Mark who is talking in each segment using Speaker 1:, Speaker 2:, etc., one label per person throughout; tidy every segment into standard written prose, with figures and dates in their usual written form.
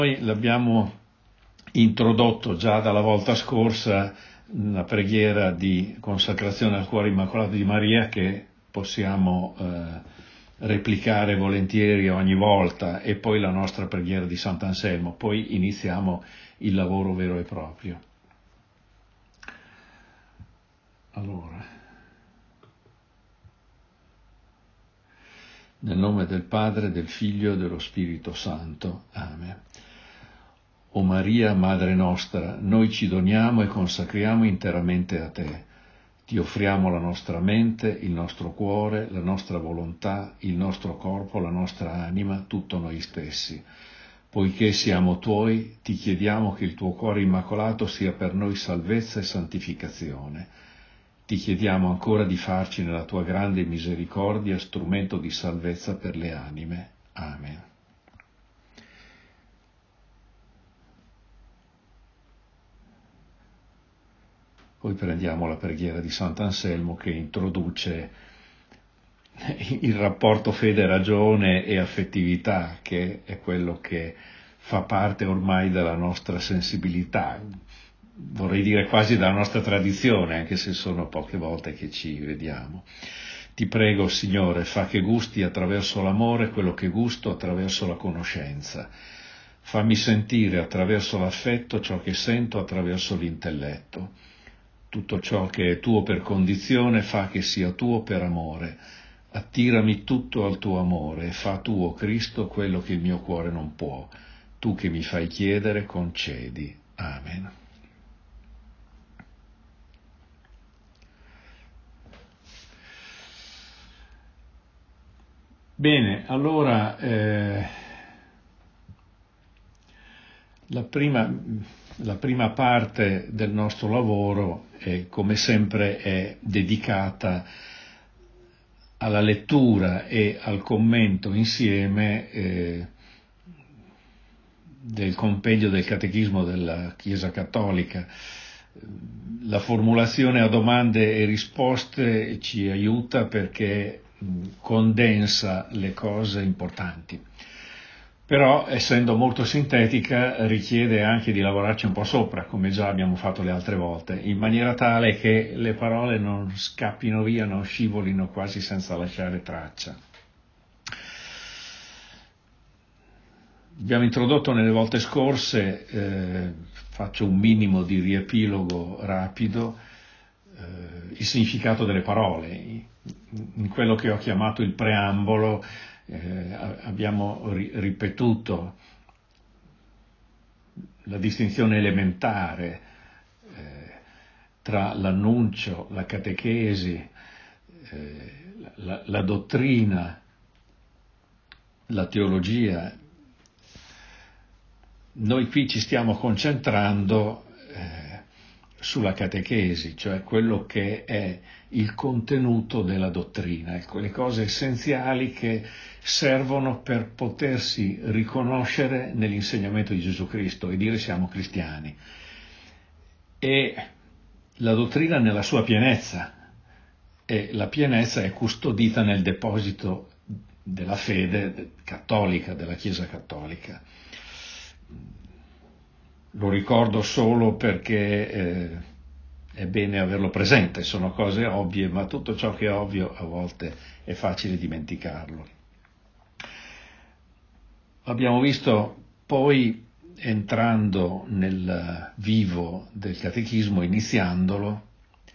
Speaker 1: Noi l'abbiamo introdotto già dalla volta scorsa, una preghiera di consacrazione al cuore immacolato di Maria che possiamo replicare volentieri ogni volta, e poi la nostra preghiera di Sant'Anselmo. Poi iniziamo il lavoro vero e proprio. Allora, nel nome del Padre, del Figlio e dello Spirito Santo. Amen. O Maria, Madre nostra, noi ci doniamo e consacriamo interamente a te. Ti offriamo la nostra mente, il nostro cuore, la nostra volontà, il nostro corpo, la nostra anima, tutto noi stessi. Poiché siamo tuoi, ti chiediamo che il tuo cuore immacolato sia per noi salvezza e santificazione. Ti chiediamo ancora di farci nella tua grande misericordia strumento di salvezza per le anime. Amen. Poi prendiamo la preghiera di Sant'Anselmo che introduce il rapporto fede-ragione e affettività, che è quello che fa parte ormai della nostra sensibilità, vorrei dire quasi della nostra tradizione, anche se sono poche volte che ci vediamo. Ti prego, Signore, fa che gusti attraverso l'amore quello che gusto attraverso la conoscenza. Fammi sentire attraverso l'affetto ciò che sento attraverso l'intelletto. Tutto ciò che è tuo per condizione fa che sia tuo per amore. Attirami tutto al tuo amore e fa tuo, Cristo, quello che il mio cuore non può. Tu che mi fai chiedere, concedi. Amen. Bene, allora la prima parte del nostro lavoro come sempre è dedicata alla lettura e al commento insieme del compendio del Catechismo della Chiesa Cattolica. La formulazione a domande e risposte ci aiuta perché condensa le cose importanti. Però, essendo molto sintetica, richiede anche di lavorarci un po' sopra, come già abbiamo fatto le altre volte, in maniera tale che le parole non scappino via, non scivolino quasi senza lasciare traccia. Abbiamo introdotto nelle volte scorse, faccio un minimo di riepilogo rapido, il significato delle parole. In quello che ho chiamato il preambolo abbiamo ripetuto la distinzione elementare tra l'annuncio, la catechesi, la dottrina, la teologia. Noi qui ci stiamo concentrando sulla catechesi, cioè quello che è il contenuto della dottrina, le cose essenziali che servono per potersi riconoscere nell'insegnamento di Gesù Cristo e dire siamo cristiani. E la dottrina nella sua pienezza, e la pienezza è custodita nel deposito della fede cattolica, della Chiesa Cattolica. Lo ricordo solo perché è bene averlo presente, sono cose ovvie, ma tutto ciò che è ovvio a volte è facile dimenticarlo. Abbiamo visto poi, entrando nel vivo del catechismo, iniziandolo,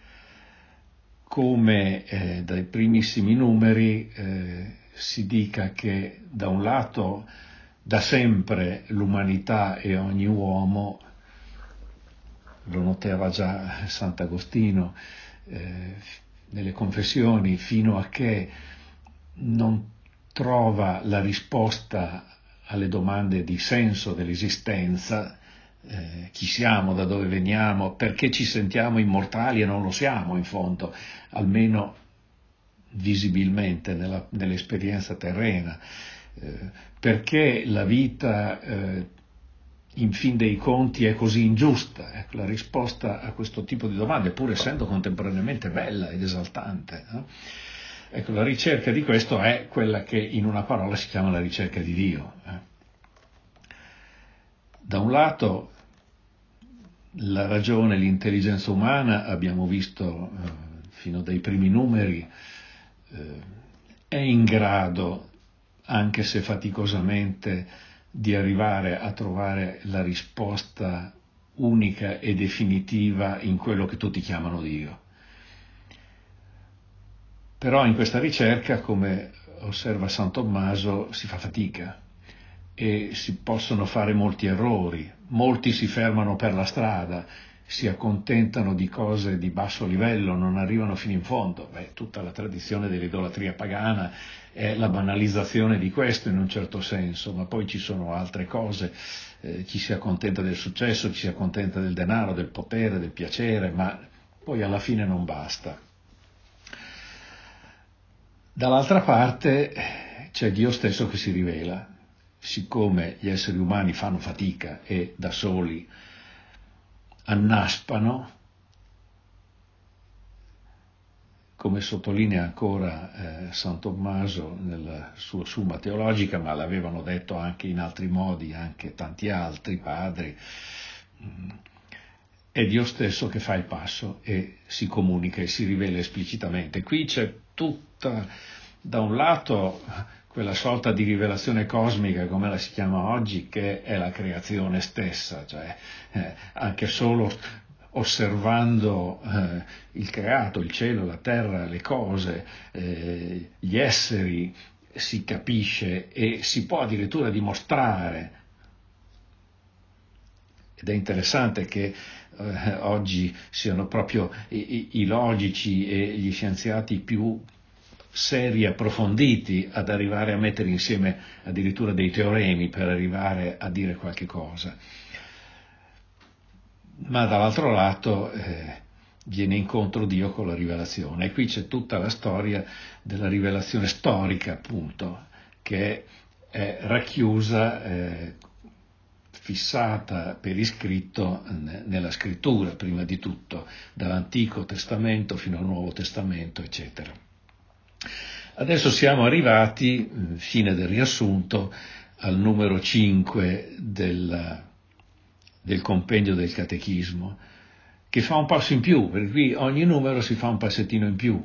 Speaker 1: come dai primissimi numeri si dica che da un lato da sempre l'umanità e ogni uomo, lo notava già Sant'Agostino nelle Confessioni, fino a che non trova la risposta alle domande di senso dell'esistenza, chi siamo, da dove veniamo, perché ci sentiamo immortali e non lo siamo in fondo, almeno visibilmente nell'esperienza terrena, perché la vita in fin dei conti è così ingiusta. Ecco, la risposta a questo tipo di domande, pur essendo contemporaneamente bella ed esaltante, ecco, la ricerca di questo è quella che in una parola si chiama la ricerca di Dio. Da un lato la ragione, l'intelligenza umana, abbiamo visto fino dai primi numeri, è in grado, anche se faticosamente, di arrivare a trovare la risposta unica e definitiva in quello che tutti chiamano Dio. Però in questa ricerca, come osserva San Tommaso, si fa fatica e si possono fare molti errori, molti si fermano per la strada, si accontentano di cose di basso livello, non arrivano fino in fondo. Tutta la tradizione dell'idolatria pagana è la banalizzazione di questo in un certo senso, ma poi ci sono altre cose, chi si accontenta del successo, chi si accontenta del denaro, del potere, del piacere, ma poi alla fine non basta. Dall'altra parte c'è Dio stesso che si rivela. Siccome gli esseri umani fanno fatica e da soli annaspano, come sottolinea ancora San Tommaso nella sua Summa Teologica, ma l'avevano detto anche in altri modi, anche tanti altri padri, è Dio stesso che fa il passo e si comunica e si rivela esplicitamente. Qui c'è tutta, da un lato, quella sorta di rivelazione cosmica, come la si chiama oggi, che è la creazione stessa, cioè anche solo osservando il creato, il cielo, la terra, le cose, gli esseri, si capisce e si può addirittura dimostrare. Ed è interessante che oggi siano proprio i logici e gli scienziati più seri e approfonditi ad arrivare a mettere insieme addirittura dei teoremi per arrivare a dire qualche cosa. Ma dall'altro lato viene incontro Dio con la rivelazione, e qui c'è tutta la storia della rivelazione storica, appunto, che è racchiusa, fissata per iscritto nella scrittura, prima di tutto, dall'Antico Testamento fino al Nuovo Testamento, eccetera. Adesso siamo arrivati, fine del riassunto, al numero 5 del compendio del Catechismo, che fa un passo in più, perché qui ogni numero si fa un passettino in più,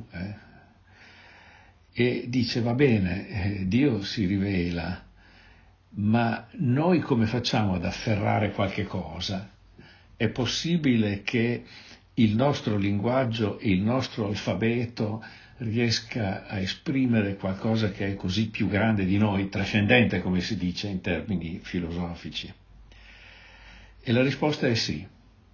Speaker 1: e dice va bene, Dio si rivela, ma noi come facciamo ad afferrare qualche cosa? È possibile che il nostro linguaggio e il nostro alfabeto riesca a esprimere qualcosa che è così più grande di noi, trascendente, come si dice in termini filosofici? E la risposta è sì.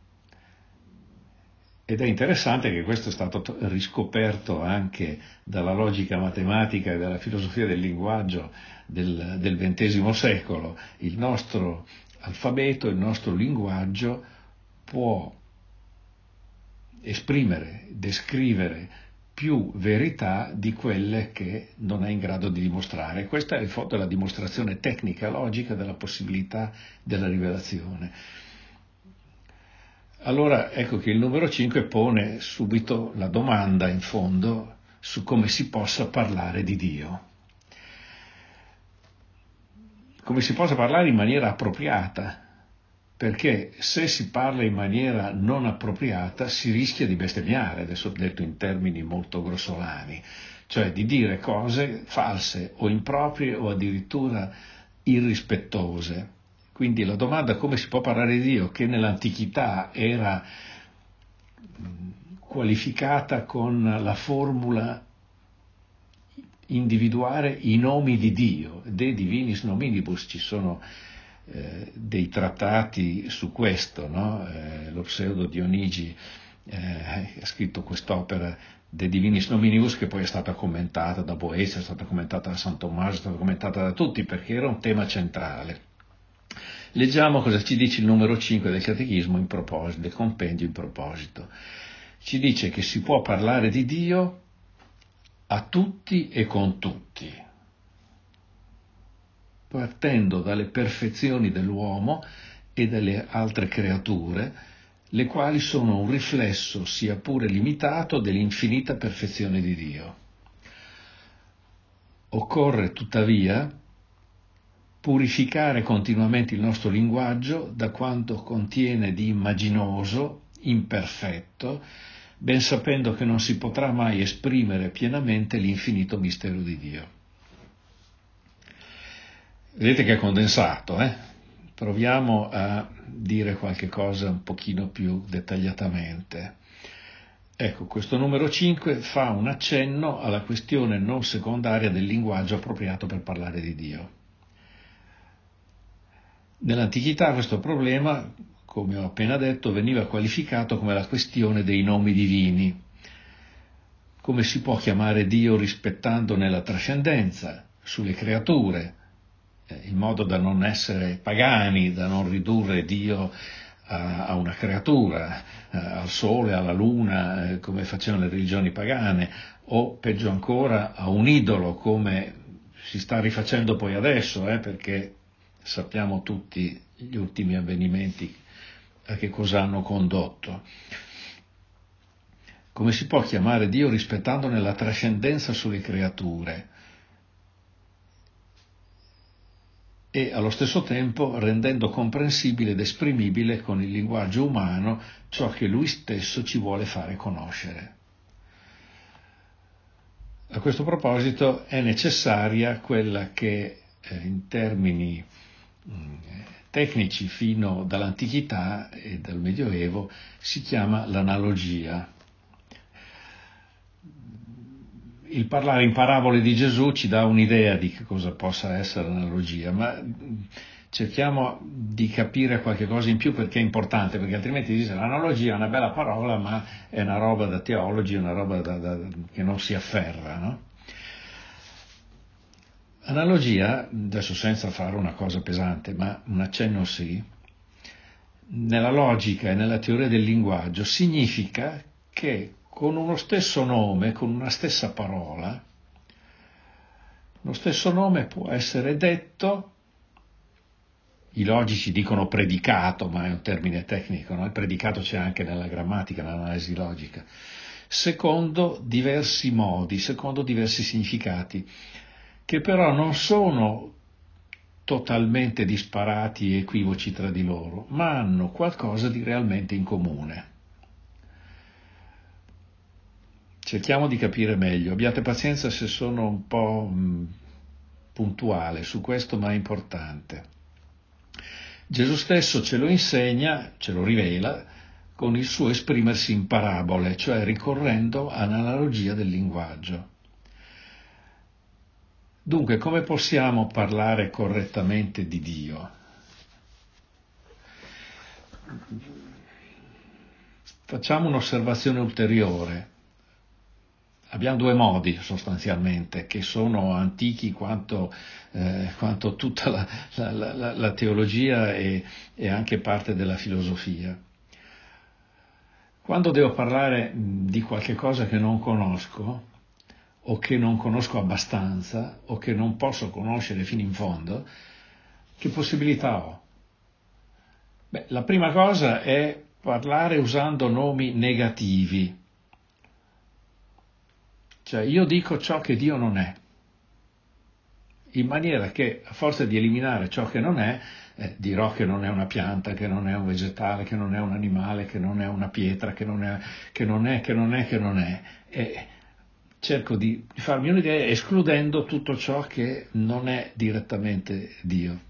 Speaker 1: Ed è interessante che questo è stato riscoperto anche dalla logica matematica e dalla filosofia del linguaggio del XX secolo. Il nostro alfabeto, il nostro linguaggio può esprimere, descrivere più verità di quelle che non è in grado di dimostrare. Questa è in fondo la dimostrazione tecnica, logica della possibilità della rivelazione. Allora ecco che il numero 5 pone subito la domanda in fondo su come si possa parlare di Dio. Come si possa parlare in maniera appropriata, perché se si parla in maniera non appropriata si rischia di bestemmiare, adesso detto in termini molto grossolani, cioè di dire cose false o improprie o addirittura irrispettose. Quindi la domanda come si può parlare di Dio, che nell'antichità era qualificata con la formula individuare i nomi di Dio, De Divinis Nominibus, ci sono dei trattati su questo, no? Lo pseudo Dionigi ha scritto quest'opera De Divinis Nominibus, che poi è stata commentata da Boezia, è stata commentata da San Tommaso, è stata commentata da tutti, perché era un tema centrale. Leggiamo cosa ci dice il numero 5 del Catechismo in proposito, del compendio in proposito. Ci dice che si può parlare di Dio a tutti e con tutti, partendo dalle perfezioni dell'uomo e delle altre creature, le quali sono un riflesso, sia pure limitato, dell'infinita perfezione di Dio. Occorre tuttavia purificare continuamente il nostro linguaggio da quanto contiene di immaginoso, imperfetto, ben sapendo che non si potrà mai esprimere pienamente l'infinito mistero di Dio. Vedete che è condensato, eh? Proviamo a dire qualche cosa un pochino più dettagliatamente. Ecco, questo numero 5 fa un accenno alla questione non secondaria del linguaggio appropriato per parlare di Dio. Nell'antichità questo problema, come ho appena detto, veniva qualificato come la questione dei nomi divini. Come si può chiamare Dio rispettandone la trascendenza sulle creature, in modo da non essere pagani, da non ridurre Dio a una creatura, al sole, alla luna, come facevano le religioni pagane, o peggio ancora a un idolo, come si sta rifacendo poi adesso, perché sappiamo tutti gli ultimi avvenimenti a che cosa hanno condotto. Come si può chiamare Dio rispettandone la trascendenza sulle creature e allo stesso tempo rendendo comprensibile ed esprimibile con il linguaggio umano ciò che Lui stesso ci vuole fare conoscere? A questo proposito è necessaria quella che in termini tecnici fino dall'antichità e dal Medioevo si chiama l'analogia. Il parlare in parabole di Gesù ci dà un'idea di che cosa possa essere l'analogia, ma cerchiamo di capire qualche cosa in più perché è importante, perché altrimenti dice l'analogia è una bella parola, ma è una roba da teologi, è una roba che non si afferra, no? Analogia, adesso senza fare una cosa pesante, ma un accenno sì, nella logica e nella teoria del linguaggio significa che con uno stesso nome, con una stessa parola, lo stesso nome può essere detto, i logici dicono predicato, ma è un termine tecnico, no? Il predicato c'è anche nella grammatica, nell'analisi logica, secondo diversi modi, secondo diversi significati, che però non sono totalmente disparati e equivoci tra di loro, ma hanno qualcosa di realmente in comune. Cerchiamo di capire meglio, abbiate pazienza se sono un po' puntuale su questo, ma è importante. Gesù stesso ce lo insegna, ce lo rivela, con il suo esprimersi in parabole, cioè ricorrendo all'analogia del linguaggio. Dunque, come possiamo parlare correttamente di Dio? Facciamo un'osservazione ulteriore. Abbiamo due modi sostanzialmente, che sono antichi quanto tutta la teologia e anche parte della filosofia. Quando devo parlare di qualche cosa che non conosco, o che non conosco abbastanza, o che non posso conoscere fino in fondo, che possibilità ho? La prima cosa è parlare usando nomi negativi. Cioè io dico ciò che Dio non è, in maniera che a forza di eliminare ciò che non è, dirò che non è una pianta, che non è un vegetale, che non è un animale, che non è una pietra, che non è. E cerco di farmi un'idea escludendo tutto ciò che non è direttamente Dio.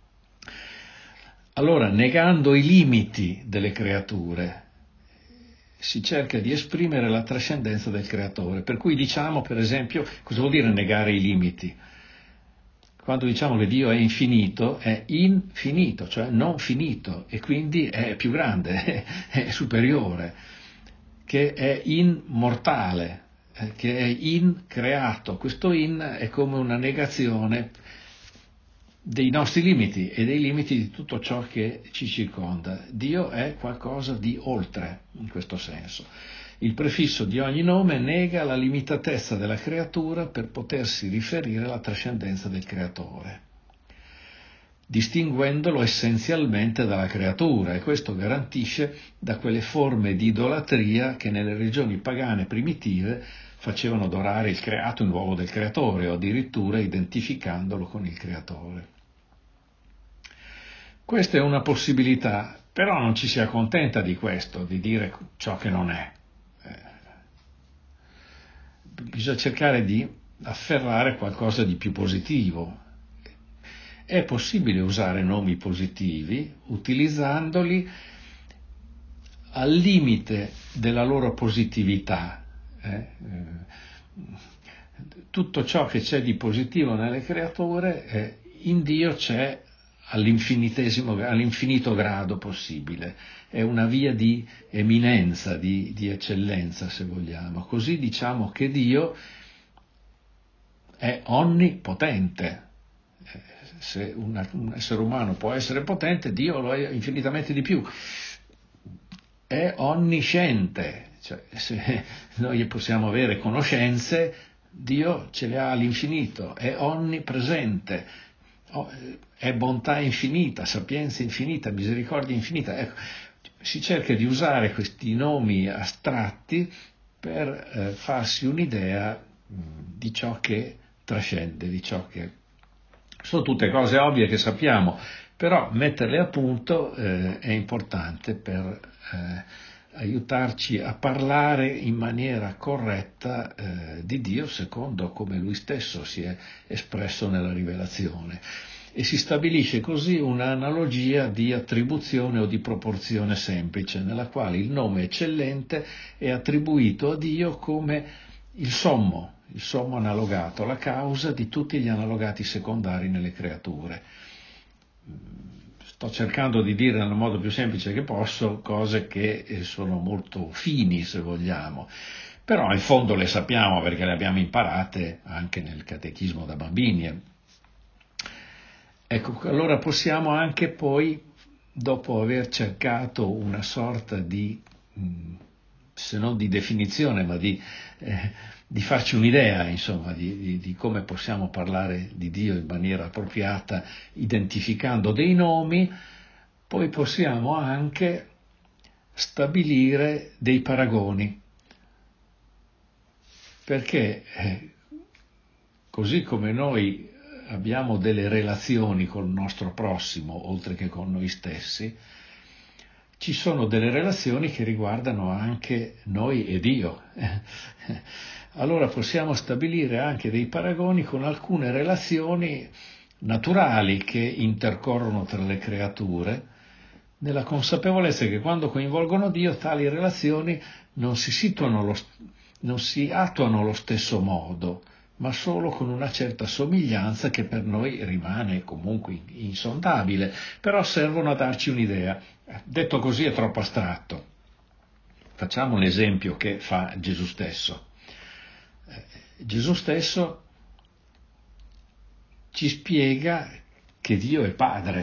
Speaker 1: Allora, negando i limiti delle creature, si cerca di esprimere la trascendenza del creatore. Per cui diciamo, per esempio, cosa vuol dire negare i limiti? Quando diciamo che Dio è infinito, cioè non finito, e quindi è più grande, è superiore, che è immortale, che è increato. Questo è come una negazione dei nostri limiti e dei limiti di tutto ciò che ci circonda. Dio è qualcosa di oltre, in questo senso. Il prefisso di ogni nome nega la limitatezza della creatura per potersi riferire alla trascendenza del creatore, distinguendolo essenzialmente dalla creatura, e questo garantisce da quelle forme di idolatria che nelle regioni pagane primitive facevano adorare il creato in luogo del creatore o addirittura identificandolo con il creatore. Questa è una possibilità, però non ci si accontenta di questo, di dire ciò che non è. Bisogna cercare di afferrare qualcosa di più positivo. È possibile usare nomi positivi utilizzandoli al limite della loro positività. Tutto ciò che c'è di positivo nelle creature, in Dio c'è all'infinito grado possibile. È una via di eminenza, di eccellenza, se vogliamo. Così diciamo che Dio è onnipotente. Se un essere umano può essere potente, Dio lo è infinitamente di più. È onnisciente, cioè se noi possiamo avere conoscenze, Dio ce le ha all'infinito, è onnipresente, è bontà infinita, sapienza infinita, misericordia infinita. Ecco, si cerca di usare questi nomi astratti per farsi un'idea di ciò che trascende, di ciò che sono tutte cose ovvie che sappiamo, però metterle a punto è importante per aiutarci a parlare in maniera corretta di Dio secondo come Lui stesso si è espresso nella rivelazione. E si stabilisce così un'analogia di attribuzione o di proporzione semplice, nella quale il nome eccellente è attribuito a Dio come il sommo analogato, la causa di tutti gli analogati secondari nelle creature. Sto cercando di dire nel modo più semplice che posso cose che sono molto fini, se vogliamo, però in fondo le sappiamo perché le abbiamo imparate anche nel catechismo da bambini. Ecco, allora possiamo anche poi, dopo aver cercato una sorta di, se non di definizione, ma di farci un'idea, insomma, di come possiamo parlare di Dio in maniera appropriata, identificando dei nomi, poi possiamo anche stabilire dei paragoni, perché così come noi abbiamo delle relazioni col nostro prossimo, oltre che con noi stessi, ci sono delle relazioni che riguardano anche noi e Dio. Allora possiamo stabilire anche dei paragoni con alcune relazioni naturali che intercorrono tra le creature, nella consapevolezza che quando coinvolgono Dio tali relazioni non si attuano allo stesso modo, ma solo con una certa somiglianza che per noi rimane comunque insondabile, però servono a darci un'idea. Detto così è troppo astratto. Facciamo l'esempio che fa Gesù stesso. Gesù stesso ci spiega che Dio è Padre,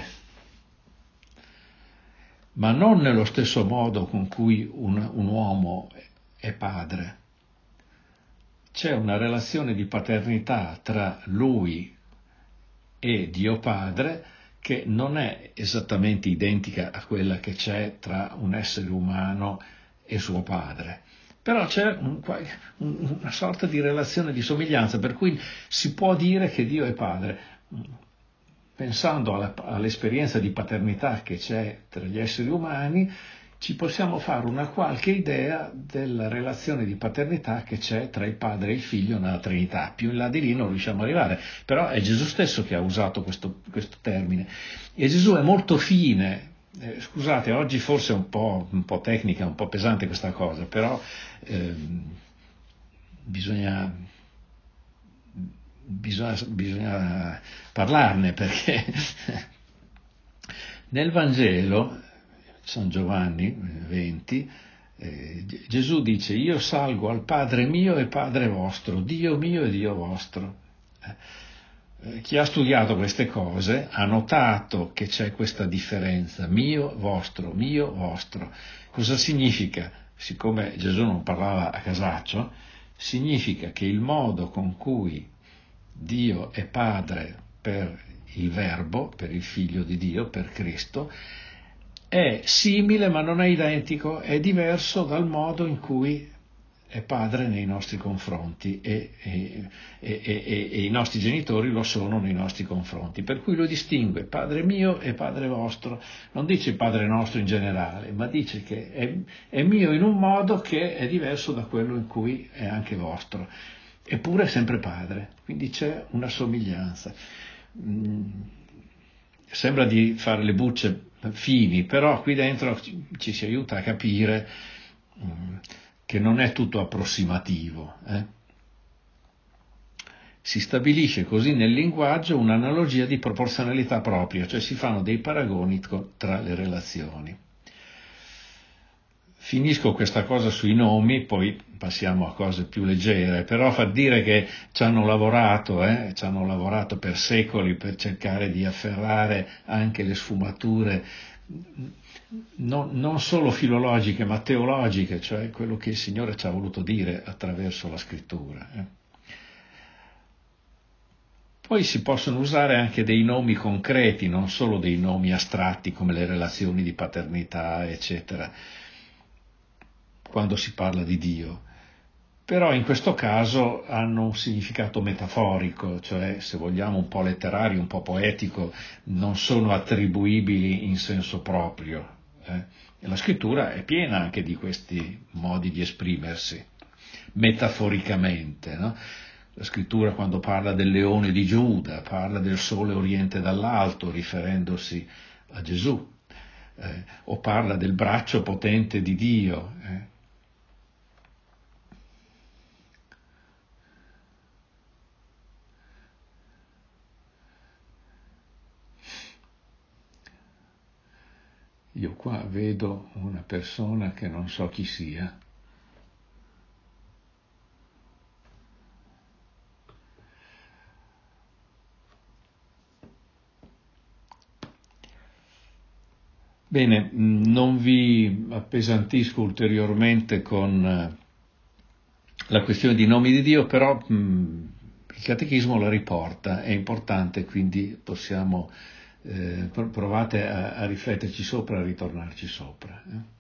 Speaker 1: ma non nello stesso modo con cui un uomo è padre. C'è una relazione di paternità tra lui e Dio Padre che non è esattamente identica a quella che c'è tra un essere umano e suo padre. Però c'è una sorta di relazione di somiglianza, per cui si può dire che Dio è Padre. Pensando all'esperienza di paternità che c'è tra gli esseri umani, ci possiamo fare una qualche idea della relazione di paternità che c'è tra il padre e il figlio nella Trinità. Più in là di lì non riusciamo ad arrivare, però è Gesù stesso che ha usato questo termine. E Gesù è molto fine. Scusate, oggi forse è un po' tecnica, un po' pesante questa cosa, però bisogna parlarne, perché nel Vangelo, San Giovanni 20, Gesù dice: io salgo al Padre mio e Padre vostro, Dio mio e Dio vostro. Chi ha studiato queste cose ha notato che c'è questa differenza, mio, vostro, mio, vostro. Cosa significa? Siccome Gesù non parlava a casaccio, significa che il modo con cui Dio è Padre per il Verbo, per il Figlio di Dio, per Cristo, è simile ma non è identico, è diverso dal modo in cui è padre nei nostri confronti e i nostri genitori lo sono nei nostri confronti, per cui lo distingue padre mio e padre vostro, non dice padre nostro in generale, ma dice che è mio in un modo che è diverso da quello in cui è anche vostro, eppure è sempre padre, quindi c'è una somiglianza. Sembra di fare le bucce fini, però qui dentro ci si aiuta a capire che non è tutto approssimativo. Si stabilisce così nel linguaggio un'analogia di proporzionalità propria, cioè si fanno dei paragoni tra le relazioni. Finisco questa cosa sui nomi, poi passiamo a cose più leggere, però fa dire che ci hanno lavorato per secoli per cercare di afferrare anche le sfumature non solo filologiche ma teologiche, cioè quello che il Signore ci ha voluto dire attraverso la scrittura. Poi si possono usare anche dei nomi concreti, non solo dei nomi astratti come le relazioni di paternità, eccetera, quando si parla di Dio. Però in questo caso hanno un significato metaforico, cioè se vogliamo un po' letterario, un po' poetico, non sono attribuibili in senso proprio. E la scrittura è piena anche di questi modi di esprimersi, metaforicamente, no? La scrittura quando parla del leone di Giuda, parla del sole oriente dall'alto, riferendosi a Gesù, o parla del braccio potente di Dio. Io qua vedo una persona che non so chi sia. Bene, non vi appesantisco ulteriormente con la questione di nomi di Dio, però il Catechismo la riporta, è importante, quindi possiamo provate a rifletterci sopra, a ritornarci sopra.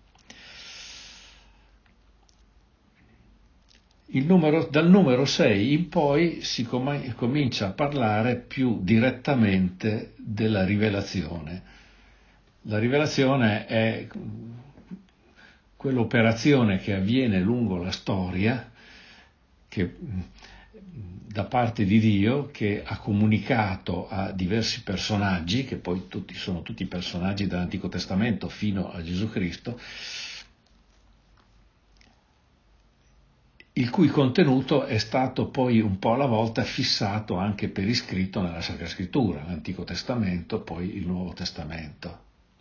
Speaker 1: Dal numero 6 in poi si comincia a parlare più direttamente della rivelazione. La rivelazione è quell'operazione che avviene lungo la storia da parte di Dio, che ha comunicato a diversi personaggi, che poi sono tutti personaggi dell'Antico Testamento fino a Gesù Cristo, il cui contenuto è stato poi un po' alla volta fissato anche per iscritto nella Sacra Scrittura, l'Antico Testamento, poi il Nuovo Testamento.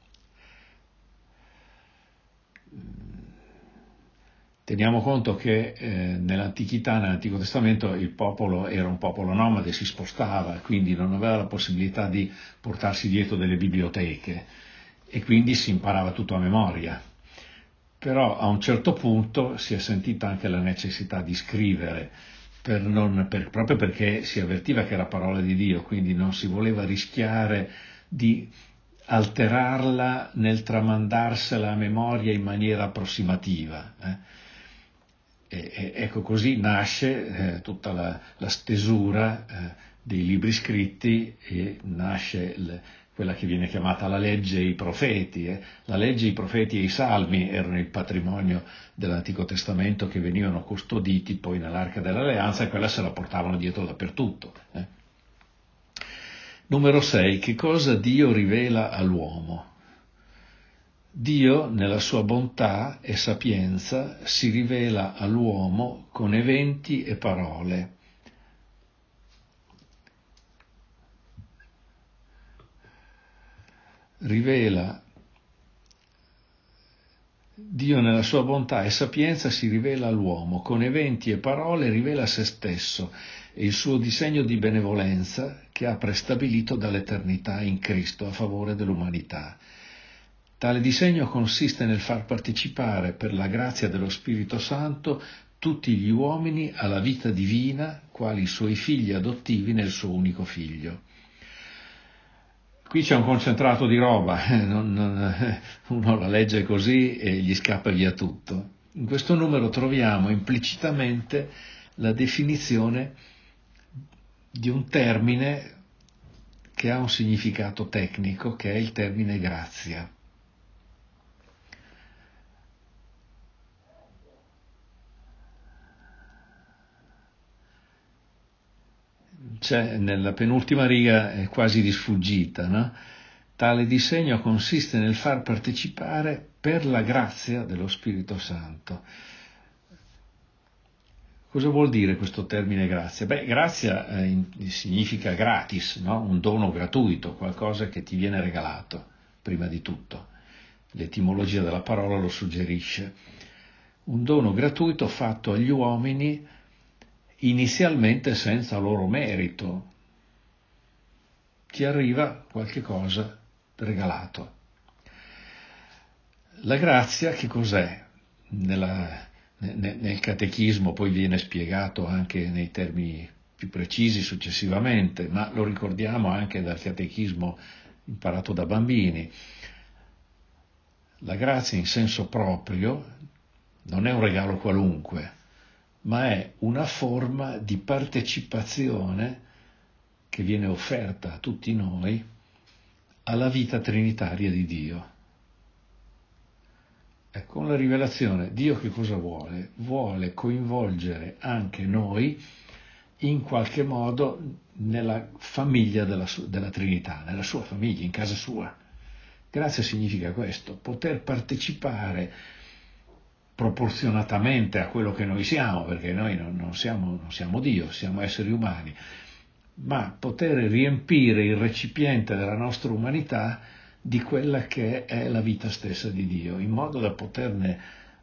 Speaker 1: Teniamo conto che nell'antichità, nell'Antico Testamento, il popolo era un popolo nomade, si spostava, quindi non aveva la possibilità di portarsi dietro delle biblioteche e quindi si imparava tutto a memoria. Però a un certo punto si è sentita anche la necessità di scrivere, proprio perché si avvertiva che era parola di Dio, quindi non si voleva rischiare di alterarla nel tramandarsela a memoria in maniera approssimativa. Ecco, così nasce tutta la stesura dei libri scritti e nasce quella che viene chiamata la legge e i profeti. La legge, i profeti e i salmi erano il patrimonio dell'Antico Testamento che venivano custoditi poi nell'Arca dell'Alleanza e quella se la portavano dietro dappertutto. Numero 6. Che cosa Dio rivela all'uomo? Dio, nella sua bontà e sapienza, si rivela all'uomo con eventi e parole. Dio nella sua bontà e sapienza si rivela all'uomo, con eventi e parole rivela se stesso e il suo disegno di benevolenza che ha prestabilito dall'eternità in Cristo a favore dell'umanità. Tale disegno consiste nel far partecipare per la grazia dello Spirito Santo tutti gli uomini alla vita divina, quali suoi figli adottivi nel suo unico figlio. Qui c'è un concentrato di roba, uno la legge così e gli scappa via tutto. In questo numero troviamo implicitamente la definizione di un termine che ha un significato tecnico, che è il termine grazia. C'è nella penultima riga, è quasi di sfuggita, no? Tale disegno consiste nel far partecipare per la grazia dello Spirito Santo. Cosa vuol dire questo termine grazia? Beh, grazia significa gratis, no? Un dono gratuito, qualcosa che ti viene regalato, prima di tutto. L'etimologia della parola lo suggerisce. Un dono gratuito fatto agli uomini inizialmente senza loro merito. Ti arriva qualche cosa regalato. La grazia che cos'è? Nel catechismo poi viene spiegato anche nei termini più precisi successivamente, ma lo ricordiamo anche dal catechismo imparato da bambini. La grazia in senso proprio non è un regalo qualunque, ma è una forma di partecipazione che viene offerta a tutti noi alla vita trinitaria di Dio. E con la rivelazione Dio che cosa vuole? Vuole coinvolgere anche noi in qualche modo nella famiglia della Trinità, nella sua famiglia, in casa sua. Grazia significa questo, poter partecipare proporzionatamente a quello che noi siamo, perché noi non siamo Dio, siamo esseri umani, ma poter riempire il recipiente della nostra umanità di quella che è la vita stessa di Dio, in modo da poterne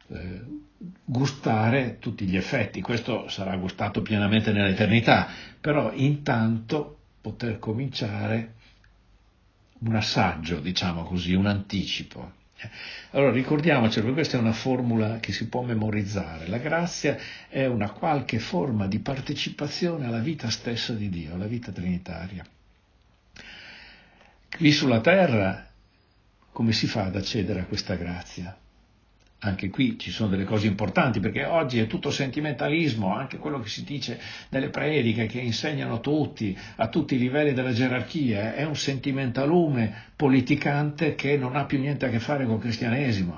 Speaker 1: gustare tutti gli effetti. Questo sarà gustato pienamente nell'eternità, però intanto poter cominciare un assaggio, diciamo così, un anticipo. Allora ricordiamoci, perché questa è una formula che si può memorizzare. La grazia è una qualche forma di partecipazione alla vita stessa di Dio, alla vita trinitaria. Qui sulla terra, come si fa ad accedere a questa grazia? Anche qui ci sono delle cose importanti, perché oggi è tutto sentimentalismo, anche quello che si dice nelle prediche che insegnano tutti, a tutti i livelli della gerarchia, è un sentimentalume politicante che non ha più niente a che fare col cristianesimo.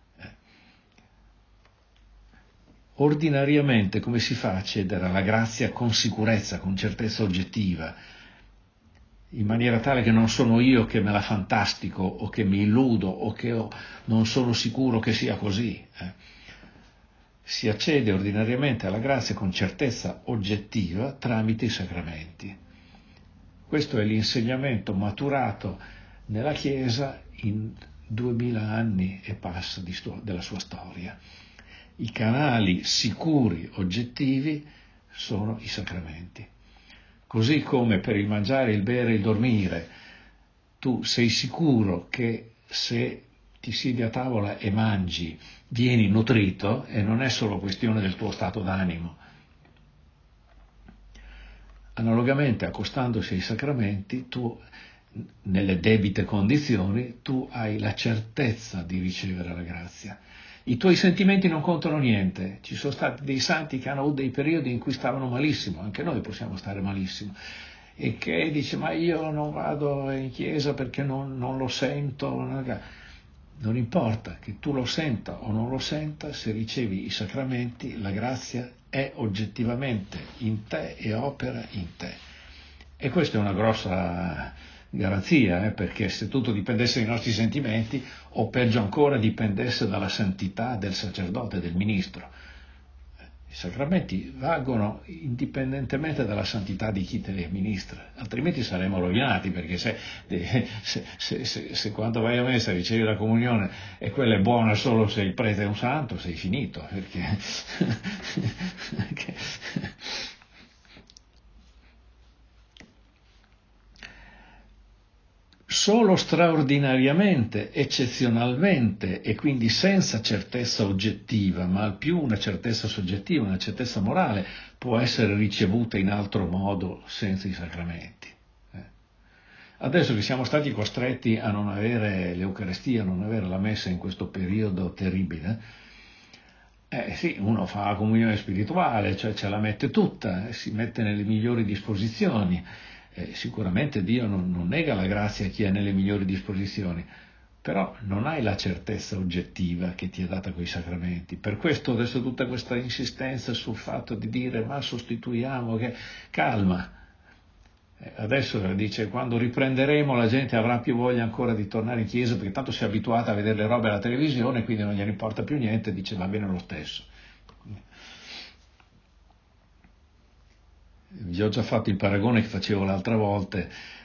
Speaker 1: Ordinariamente come si fa a accedere alla grazia con sicurezza, con certezza oggettiva, in maniera tale che non sono io che me la fantastico o che mi illudo o che non sono sicuro che sia così. Si accede ordinariamente alla grazia con certezza oggettiva tramite i sacramenti. Questo è l'insegnamento maturato nella Chiesa in 2000 anni e passa della sua storia. I canali sicuri, oggettivi, sono i sacramenti. Così come per il mangiare, il bere e il dormire, tu sei sicuro che se ti siedi a tavola e mangi, vieni nutrito e non è solo questione del tuo stato d'animo. Analogamente, accostandosi ai sacramenti, tu, nelle debite condizioni, tu hai la certezza di ricevere la grazia. I tuoi sentimenti non contano niente. Ci sono stati dei santi che hanno avuto dei periodi in cui stavano malissimo, anche noi possiamo stare malissimo, e che dice ma io non vado in chiesa perché non lo sento. Non importa che tu lo senta o non lo senta, se ricevi i sacramenti la grazia è oggettivamente in te e opera in te. E questa è una grossa garanzia, perché se tutto dipendesse dai nostri sentimenti, o peggio ancora dipendesse dalla santità del sacerdote, del ministro. I sacramenti valgono indipendentemente dalla santità di chi te li amministra, altrimenti saremmo rovinati, perché se quando vai a messa ricevi la comunione e quella è buona solo se il prete è un santo, sei finito, perché solo straordinariamente, eccezionalmente e quindi senza certezza oggettiva, ma al più una certezza soggettiva, una certezza morale, può essere ricevuta in altro modo senza i sacramenti. Adesso che siamo stati costretti a non avere l'Eucaristia, a non avere la messa in questo periodo terribile, Sì, uno fa la comunione spirituale, cioè ce la mette tutta, si mette nelle migliori disposizioni. Sicuramente Dio non nega la grazia a chi è nelle migliori disposizioni, però non hai la certezza oggettiva che ti è data coi sacramenti. Per questo adesso tutta questa insistenza sul fatto di dire ma sostituiamo, calma. Adesso dice quando riprenderemo la gente avrà più voglia ancora di tornare in chiesa perché tanto si è abituata a vedere le robe alla televisione, quindi non gliene importa più niente, dice va bene lo stesso. Vi ho già fatto il paragone che facevo l'altra volta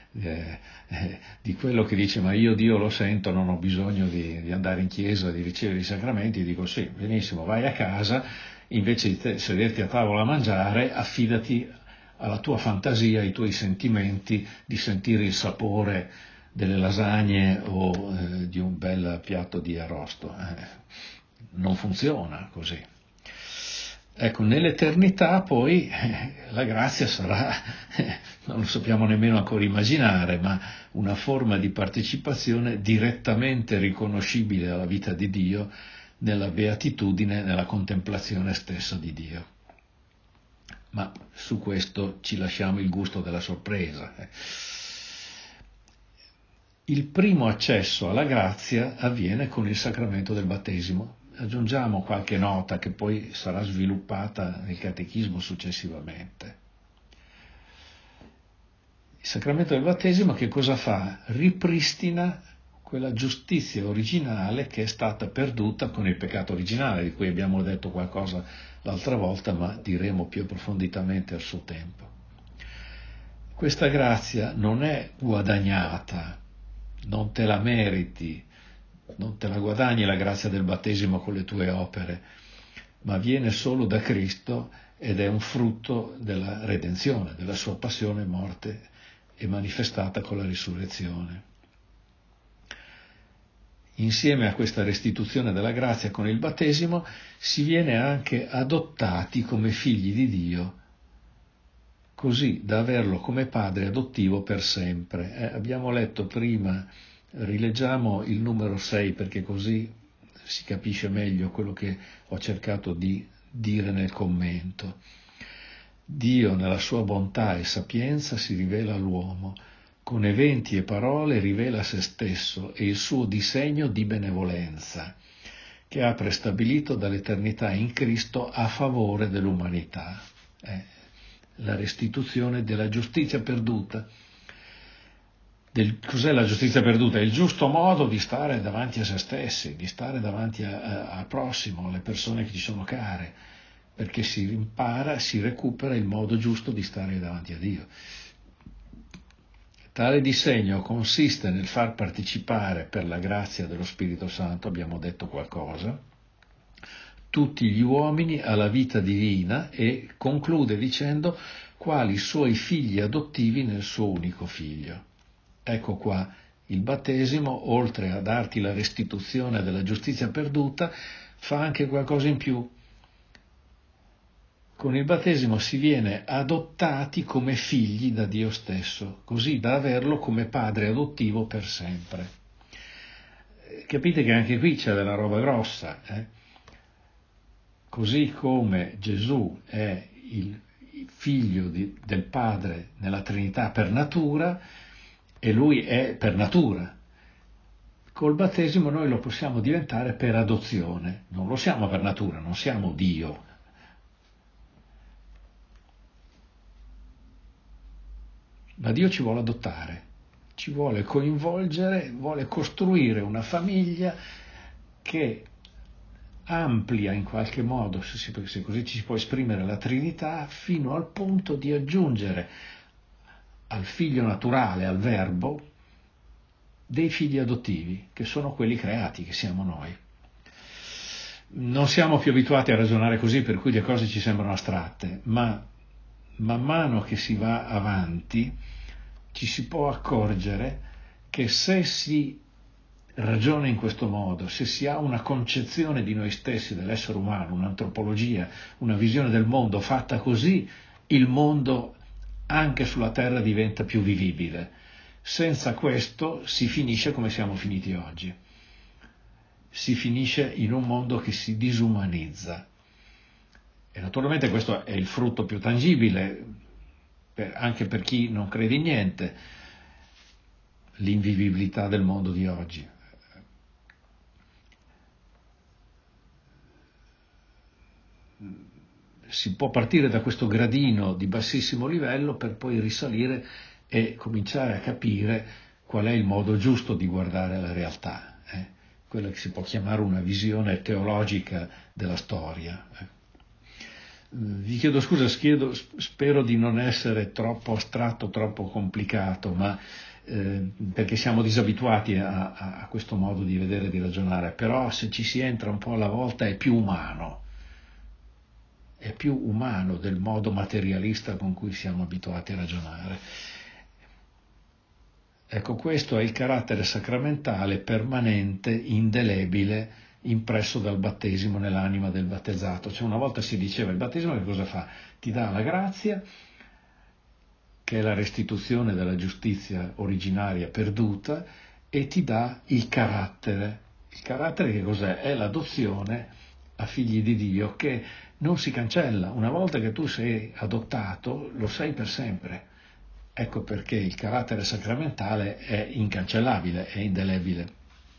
Speaker 1: di quello che dice ma io Dio lo sento, non ho bisogno di andare in chiesa, di ricevere i sacramenti, dico sì, benissimo, vai a casa, invece di sederti a tavola a mangiare, affidati alla tua fantasia, ai tuoi sentimenti di sentire il sapore delle lasagne o di un bel piatto di arrosto. Non funziona così. Ecco, nell'eternità poi la grazia sarà, non lo sappiamo nemmeno ancora immaginare, ma una forma di partecipazione direttamente riconoscibile alla vita di Dio nella beatitudine, nella contemplazione stessa di Dio. Ma su questo ci lasciamo il gusto della sorpresa. Il primo accesso alla grazia avviene con il sacramento del battesimo. Aggiungiamo qualche nota che poi sarà sviluppata nel catechismo successivamente. Il sacramento del battesimo che cosa fa? Ripristina quella giustizia originale che è stata perduta con il peccato originale, di cui abbiamo detto qualcosa l'altra volta, ma diremo più approfonditamente al suo tempo. Questa grazia non è guadagnata, non te la meriti, non te la guadagni la grazia del battesimo con le tue opere, ma viene solo da Cristo ed è un frutto della redenzione, della sua passione, morte e manifestata con la risurrezione. Insieme a questa restituzione della grazia con il battesimo si viene anche adottati come figli di Dio, così da averlo come padre adottivo per sempre. Abbiamo letto prima, rileggiamo il numero 6 perché così si capisce meglio quello che ho cercato di dire nel commento. Dio nella sua bontà e sapienza si rivela all'uomo, con eventi e parole rivela se stesso e il suo disegno di benevolenza, che ha prestabilito dall'eternità in Cristo a favore dell'umanità. La restituzione della giustizia perduta. Cos'è la giustizia perduta? È il giusto modo di stare davanti a se stessi, di stare davanti al prossimo, alle persone che ci sono care, perché si impara, si recupera il modo giusto di stare davanti a Dio. Tale disegno consiste nel far partecipare per la grazia dello Spirito Santo, abbiamo detto qualcosa, tutti gli uomini alla vita divina e conclude dicendo quali suoi figli adottivi nel suo unico figlio. Ecco qua, il battesimo, oltre a darti la restituzione della giustizia perduta, fa anche qualcosa in più. Con il battesimo si viene adottati come figli da Dio stesso, così da averlo come padre adottivo per sempre. Capite che anche qui c'è della roba grossa, Così come Gesù è il figlio del Padre nella Trinità per natura, e lui è per natura. Col battesimo noi lo possiamo diventare per adozione, non lo siamo per natura, non siamo Dio. Ma Dio ci vuole adottare, ci vuole coinvolgere, vuole costruire una famiglia che amplia in qualche modo, se così ci si può esprimere, la Trinità fino al punto di aggiungere al figlio naturale, al verbo, dei figli adottivi, che sono quelli creati, che siamo noi. Non siamo più abituati a ragionare così, per cui le cose ci sembrano astratte, ma man mano che si va avanti ci si può accorgere che se si ragiona in questo modo, se si ha una concezione di noi stessi, dell'essere umano, un'antropologia, una visione del mondo fatta così, il mondo anche sulla terra diventa più vivibile. Senza questo si finisce come siamo finiti oggi. Si finisce in un mondo che si disumanizza. E naturalmente questo è il frutto più tangibile, anche per chi non crede in niente, l'invivibilità del mondo di oggi. Si può partire da questo gradino di bassissimo livello per poi risalire e cominciare a capire qual è il modo giusto di guardare la realtà, quella che si può chiamare una visione teologica della storia. Vi chiedo scusa, spero di non essere troppo astratto, troppo complicato, ma perché siamo disabituati a questo modo di vedere e di ragionare, però se ci si entra un po' alla volta è più umano del modo materialista con cui siamo abituati a ragionare. Ecco, questo è il carattere sacramentale permanente, indelebile, impresso dal battesimo nell'anima del battezzato. Cioè, una volta si diceva, il battesimo che cosa fa? Ti dà la grazia, che è la restituzione della giustizia originaria perduta, e ti dà il carattere. Il carattere che cos'è? È l'adozione a figli di Dio che non si cancella. Una volta che tu sei adottato, lo sei per sempre. Ecco perché il carattere sacramentale è incancellabile, è indelebile.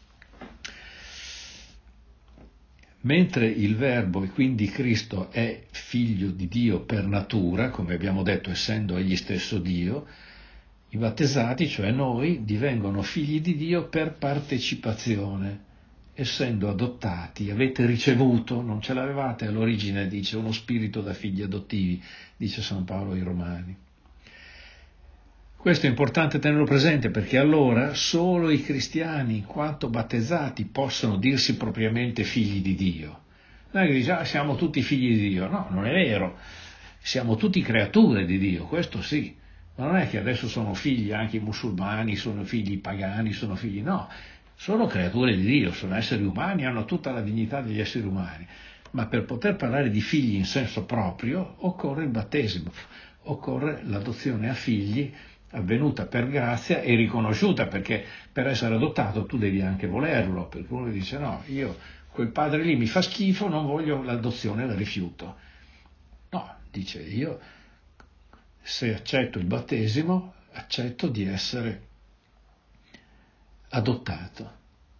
Speaker 1: Mentre il Verbo, e quindi Cristo, è figlio di Dio per natura, come abbiamo detto, essendo egli stesso Dio, i battezzati, cioè noi, divengono figli di Dio per partecipazione, essendo adottati. Avete ricevuto, non ce l'avevate all'origine, dice, uno spirito da figli adottivi, dice San Paolo ai Romani. Questo è importante tenerlo presente perché allora solo i cristiani, in quanto battezzati, possono dirsi propriamente figli di Dio. Non è che dice, siamo tutti figli di Dio. No, non è vero. Siamo tutti creature di Dio, questo sì. Ma non è che adesso sono figli anche i musulmani, sono figli pagani, sono figli... No, sono creature di Dio, sono esseri umani, hanno tutta la dignità degli esseri umani. Ma per poter parlare di figli in senso proprio occorre il battesimo, occorre l'adozione a figli avvenuta per grazia e riconosciuta, perché per essere adottato tu devi anche volerlo, perché uno dice no, io quel padre lì mi fa schifo, non voglio l'adozione, la rifiuto. No, dice io se accetto il battesimo accetto di essere adottato.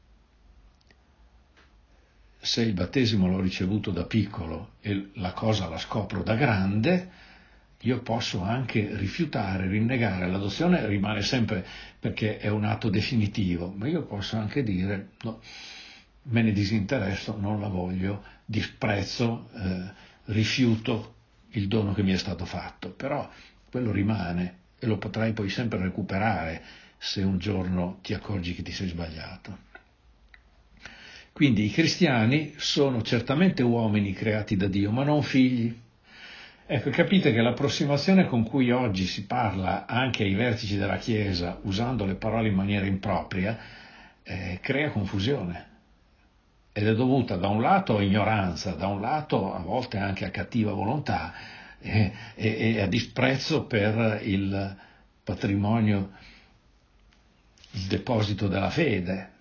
Speaker 1: Se il battesimo l'ho ricevuto da piccolo e la cosa la scopro da grande, io posso anche rifiutare, rinnegare. L'adozione rimane sempre perché è un atto definitivo, ma io posso anche dire no, me ne disinteresso, non la voglio, disprezzo, rifiuto il dono che mi è stato fatto, però quello rimane e lo potrai poi sempre recuperare se un giorno ti accorgi che ti sei sbagliato. Quindi i cristiani sono certamente uomini creati da Dio, ma non figli. Ecco, capite che l'approssimazione con cui oggi si parla anche ai vertici della Chiesa, usando le parole in maniera impropria, crea confusione. Ed è dovuta da un lato a ignoranza, da un lato a volte anche a cattiva volontà e a disprezzo per il patrimonio, il deposito della fede.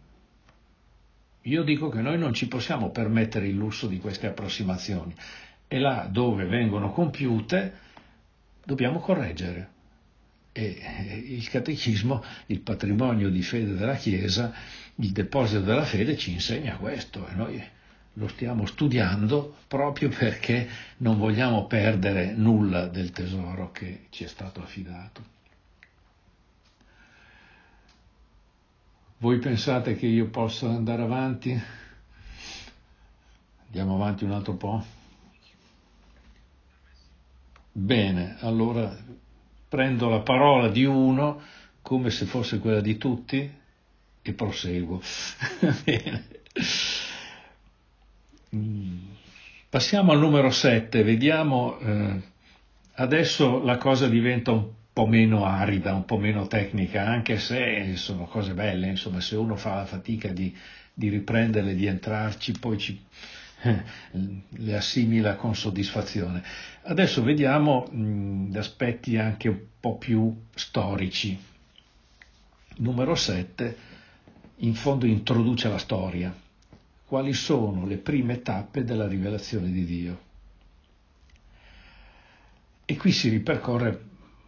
Speaker 1: Io dico che noi non ci possiamo permettere il lusso di queste approssimazioni e là dove vengono compiute dobbiamo correggere. E il catechismo, il patrimonio di fede della Chiesa, il deposito della fede ci insegna questo e noi lo stiamo studiando proprio perché non vogliamo perdere nulla del tesoro che ci è stato affidato. Voi pensate che io possa andare avanti? Andiamo avanti un altro po'? Bene, allora prendo la parola di uno come se fosse quella di tutti e proseguo. Bene. Passiamo al numero 7, vediamo, adesso la cosa diventa un po' meno arida, un po' meno tecnica, anche se sono cose belle, insomma, se uno fa la fatica di riprenderle, di entrarci, poi le assimila con soddisfazione. Adesso vediamo gli aspetti anche un po' più storici. Numero 7, in fondo introduce la storia. Quali sono le prime tappe della rivelazione di Dio? E qui si ripercorre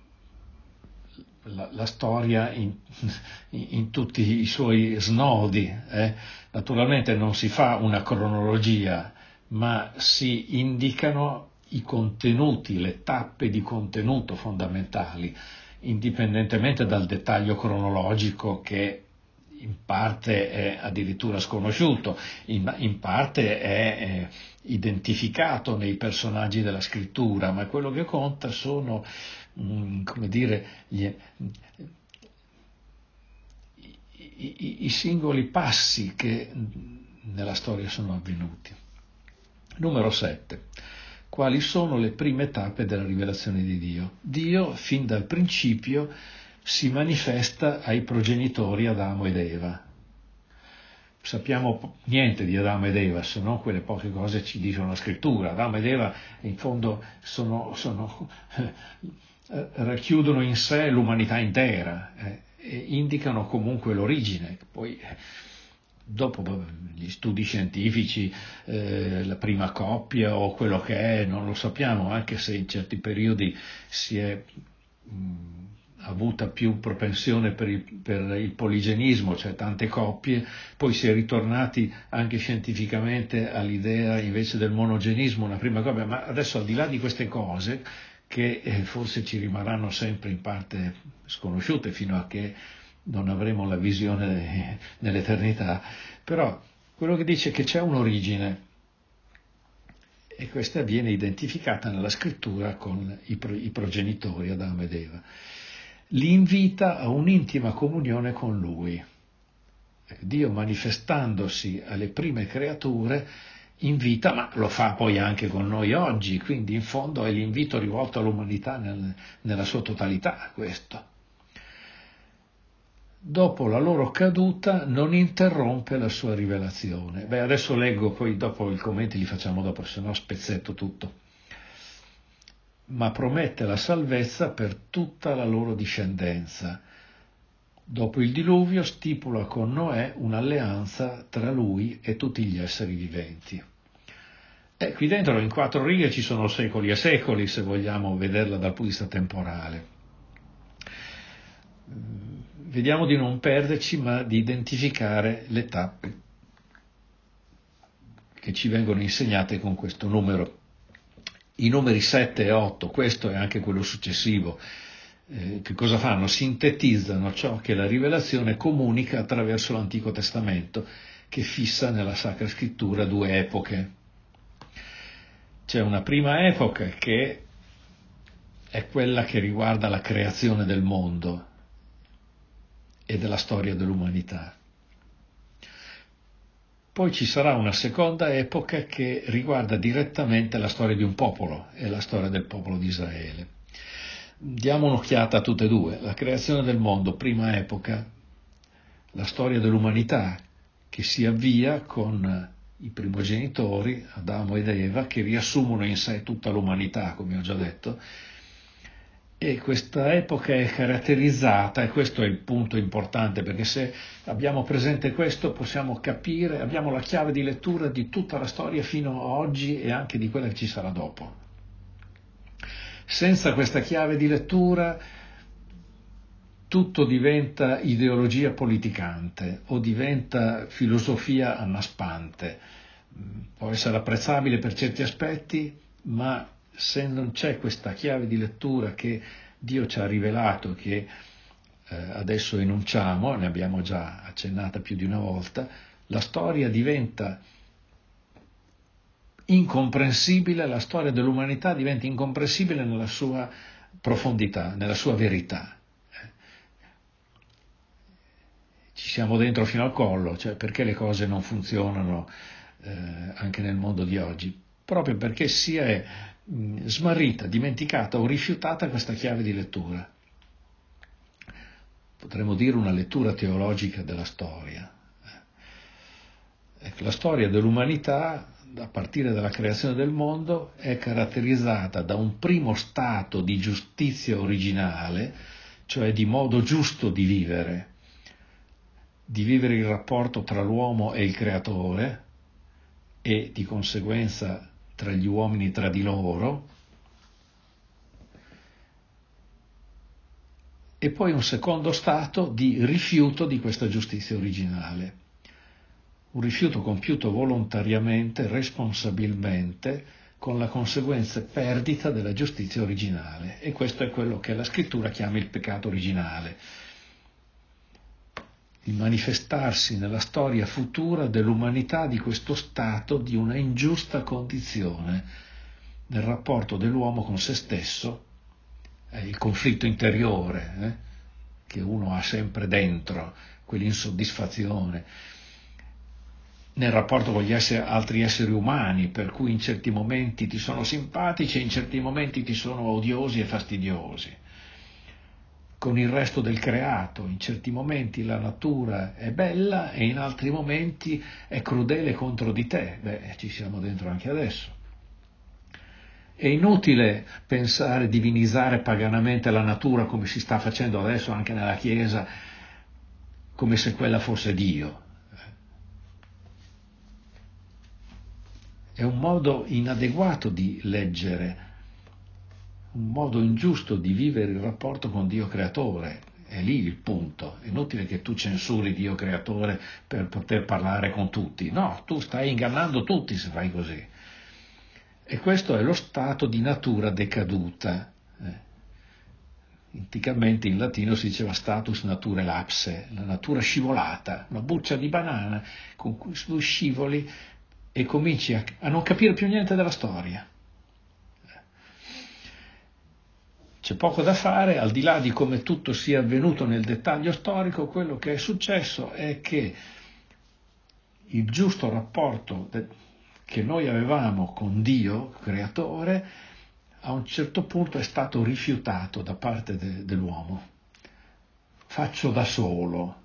Speaker 1: la storia in tutti i suoi snodi. Naturalmente non si fa una cronologia, ma si indicano i contenuti, le tappe di contenuto fondamentali, indipendentemente dal dettaglio cronologico che in parte è addirittura sconosciuto, in parte è identificato nei personaggi della scrittura, ma quello che conta sono, come dire, i singoli passi che nella storia sono avvenuti. Numero 7. Quali sono le prime tappe della rivelazione di Dio? Dio, fin dal principio, si manifesta ai progenitori Adamo ed Eva. Sappiamo niente di Adamo ed Eva, se non quelle poche cose che ci dicono la scrittura. Adamo ed Eva in fondo racchiudono in sé l'umanità intera e indicano comunque l'origine. Poi dopo gli studi scientifici, la prima coppia o quello che è, non lo sappiamo, anche se in certi periodi si è avuta più propensione per il poligenismo, cioè tante coppie, poi si è ritornati anche scientificamente all'idea invece del monogenismo, una prima coppia, ma adesso al di là di queste cose, che forse ci rimarranno sempre in parte sconosciute fino a che non avremo la visione nell'eternità, però quello che dice che c'è un'origine e questa viene identificata nella scrittura con i progenitori Adamo ed Eva. Li invita a un'intima comunione con Lui. Dio, manifestandosi alle prime creature, invita, ma lo fa poi anche con noi oggi, quindi in fondo è l'invito rivolto all'umanità nella sua totalità, questo. Dopo la loro caduta non interrompe la sua rivelazione. Adesso leggo, poi dopo i commenti li facciamo dopo, se no spezzetto tutto. Ma promette la salvezza per tutta la loro discendenza. Dopo il diluvio stipula con Noè un'alleanza tra lui e tutti gli esseri viventi. Qui dentro in 4 righe ci sono secoli e secoli, se vogliamo vederla dal punto di vista temporale. Vediamo di non perderci, ma di identificare le tappe che ci vengono insegnate con questo numero. I numeri 7 e 8, questo è anche quello successivo, che cosa fanno? Sintetizzano ciò che la rivelazione comunica attraverso l'Antico Testamento, che fissa nella Sacra Scrittura 2 epoche. C'è una prima epoca che è quella che riguarda la creazione del mondo e della storia dell'umanità. Poi ci sarà una seconda epoca che riguarda direttamente la storia di un popolo, è la storia del popolo di Israele. Diamo un'occhiata a tutte e due. La creazione del mondo, prima epoca, la storia dell'umanità che si avvia con i primogenitori, Adamo ed Eva, che riassumono in sé tutta l'umanità, come ho già detto, e questa epoca è caratterizzata, e questo è il punto importante, perché se abbiamo presente questo possiamo capire, abbiamo la chiave di lettura di tutta la storia fino a oggi e anche di quella che ci sarà dopo. Senza questa chiave di lettura tutto diventa ideologia politicante o diventa filosofia annaspante. Può essere apprezzabile per certi aspetti, ma se non c'è questa chiave di lettura che Dio ci ha rivelato, che adesso enunciamo, ne abbiamo già accennata più di una volta, la storia diventa incomprensibile, la storia dell'umanità diventa incomprensibile nella sua profondità, nella sua verità. Ci siamo dentro fino al collo, cioè perché le cose non funzionano anche nel mondo di oggi? Proprio perché si è smarrita, dimenticata o rifiutata questa chiave di lettura. Potremmo dire una lettura teologica della storia. La storia dell'umanità, a partire dalla creazione del mondo, è caratterizzata da un primo stato di giustizia originale, cioè di modo giusto di vivere il rapporto tra l'uomo e il creatore e di conseguenza tra gli uomini tra di loro, e poi un secondo stato di rifiuto di questa giustizia originale. Un rifiuto compiuto volontariamente, responsabilmente, con la conseguenza perdita della giustizia originale. E questo è quello che la scrittura chiama il peccato originale. Il manifestarsi nella storia futura dell'umanità di questo stato di una ingiusta condizione nel rapporto dell'uomo con se stesso, il conflitto interiore che uno ha sempre dentro, quell'insoddisfazione, nel rapporto con gli altri esseri umani, per cui in certi momenti ti sono simpatici e in certi momenti ti sono odiosi e fastidiosi. Con il resto del creato, in certi momenti la natura è bella e in altri momenti è crudele contro di te. Ci siamo dentro anche adesso. È inutile pensare, divinizzare paganamente la natura come si sta facendo adesso anche nella Chiesa, come se quella fosse Dio. È un modo inadeguato di leggere, un modo ingiusto di vivere il rapporto con Dio creatore. È lì il punto. È inutile che tu censuri Dio creatore per poter parlare con tutti. No, tu stai ingannando tutti se fai così. E questo è lo stato di natura decaduta. Anticamente in latino si diceva status naturae lapse, la natura scivolata, una buccia di banana con cui tu scivoli e cominci a non capire più niente della storia. C'è poco da fare, al di là di come tutto sia avvenuto nel dettaglio storico, quello che è successo è che il giusto rapporto che noi avevamo con Dio, creatore, a un certo punto è stato rifiutato da parte dell'uomo. Faccio da solo,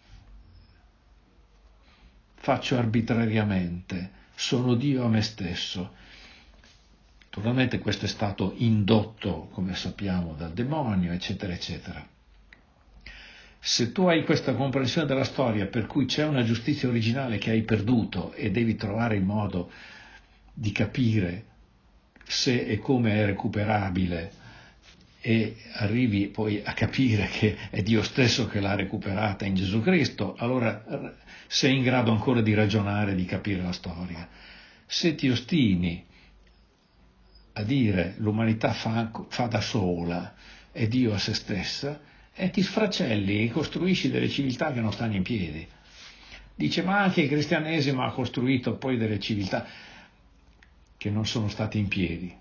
Speaker 1: faccio arbitrariamente, sono Dio a me stesso. Naturalmente questo è stato indotto, come sappiamo, dal demonio, eccetera, eccetera. Se tu hai questa comprensione della storia per cui c'è una giustizia originale che hai perduto e devi trovare il modo di capire se e come è recuperabile e arrivi poi a capire che è Dio stesso che l'ha recuperata in Gesù Cristo, allora sei in grado ancora di ragionare, di capire la storia. Se ti ostini a dire l'umanità fa da sola e Dio a se stessa, e ti sfracelli e costruisci delle civiltà che non stanno in piedi. Dice, ma anche il cristianesimo ha costruito poi delle civiltà che non sono state in piedi.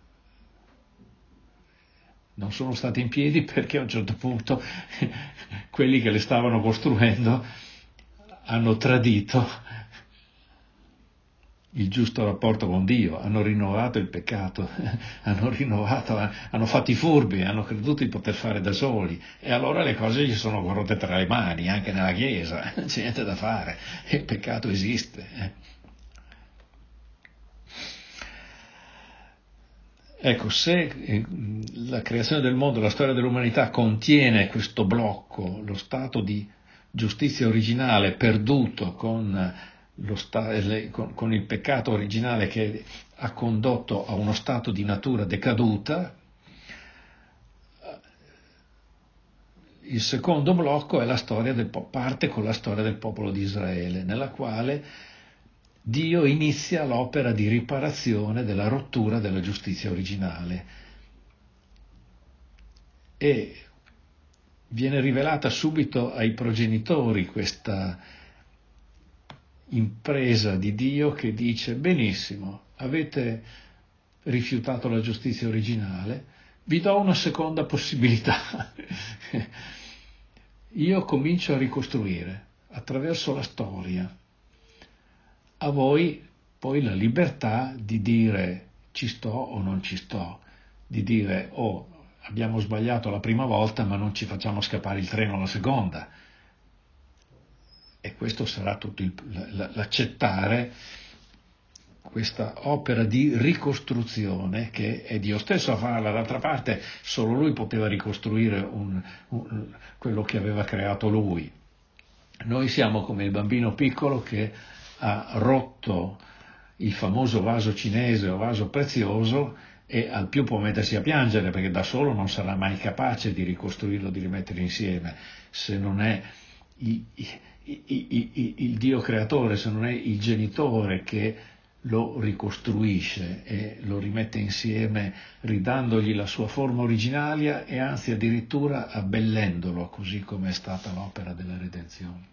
Speaker 1: Non sono state in piedi perché a un certo punto quelli che le stavano costruendo hanno tradito il giusto rapporto con Dio, hanno rinnovato il peccato, hanno fatto i furbi, hanno creduto di poter fare da soli e allora le cose gli sono corrotte tra le mani, anche nella Chiesa, non c'è niente da fare, il peccato esiste. Ecco, se la creazione del mondo, la storia dell'umanità contiene questo blocco, lo stato di giustizia originale perduto con il peccato originale che ha condotto a uno stato di natura decaduta, il secondo blocco è la storia parte con la storia del popolo di Israele, nella quale Dio inizia l'opera di riparazione della rottura della giustizia originale e viene rivelata subito ai progenitori questa impresa di Dio che dice: benissimo, avete rifiutato la giustizia originale, vi do una seconda possibilità. Io comincio a ricostruire attraverso la storia. A voi poi la libertà di dire ci sto o non ci sto, di dire abbiamo sbagliato la prima volta ma non ci facciamo scappare il treno la seconda. E questo sarà tutto l'accettare questa opera di ricostruzione che è Dio stesso a farla. D'altra parte solo Lui poteva ricostruire quello che aveva creato Lui. Noi siamo come il bambino piccolo che ha rotto il famoso vaso cinese o vaso prezioso e al più può mettersi a piangere perché da solo non sarà mai capace di ricostruirlo, di rimetterlo insieme, se non è il Dio creatore, se non è il genitore che lo ricostruisce e lo rimette insieme ridandogli la sua forma originaria e anzi addirittura abbellendolo, così come è stata l'opera della redenzione.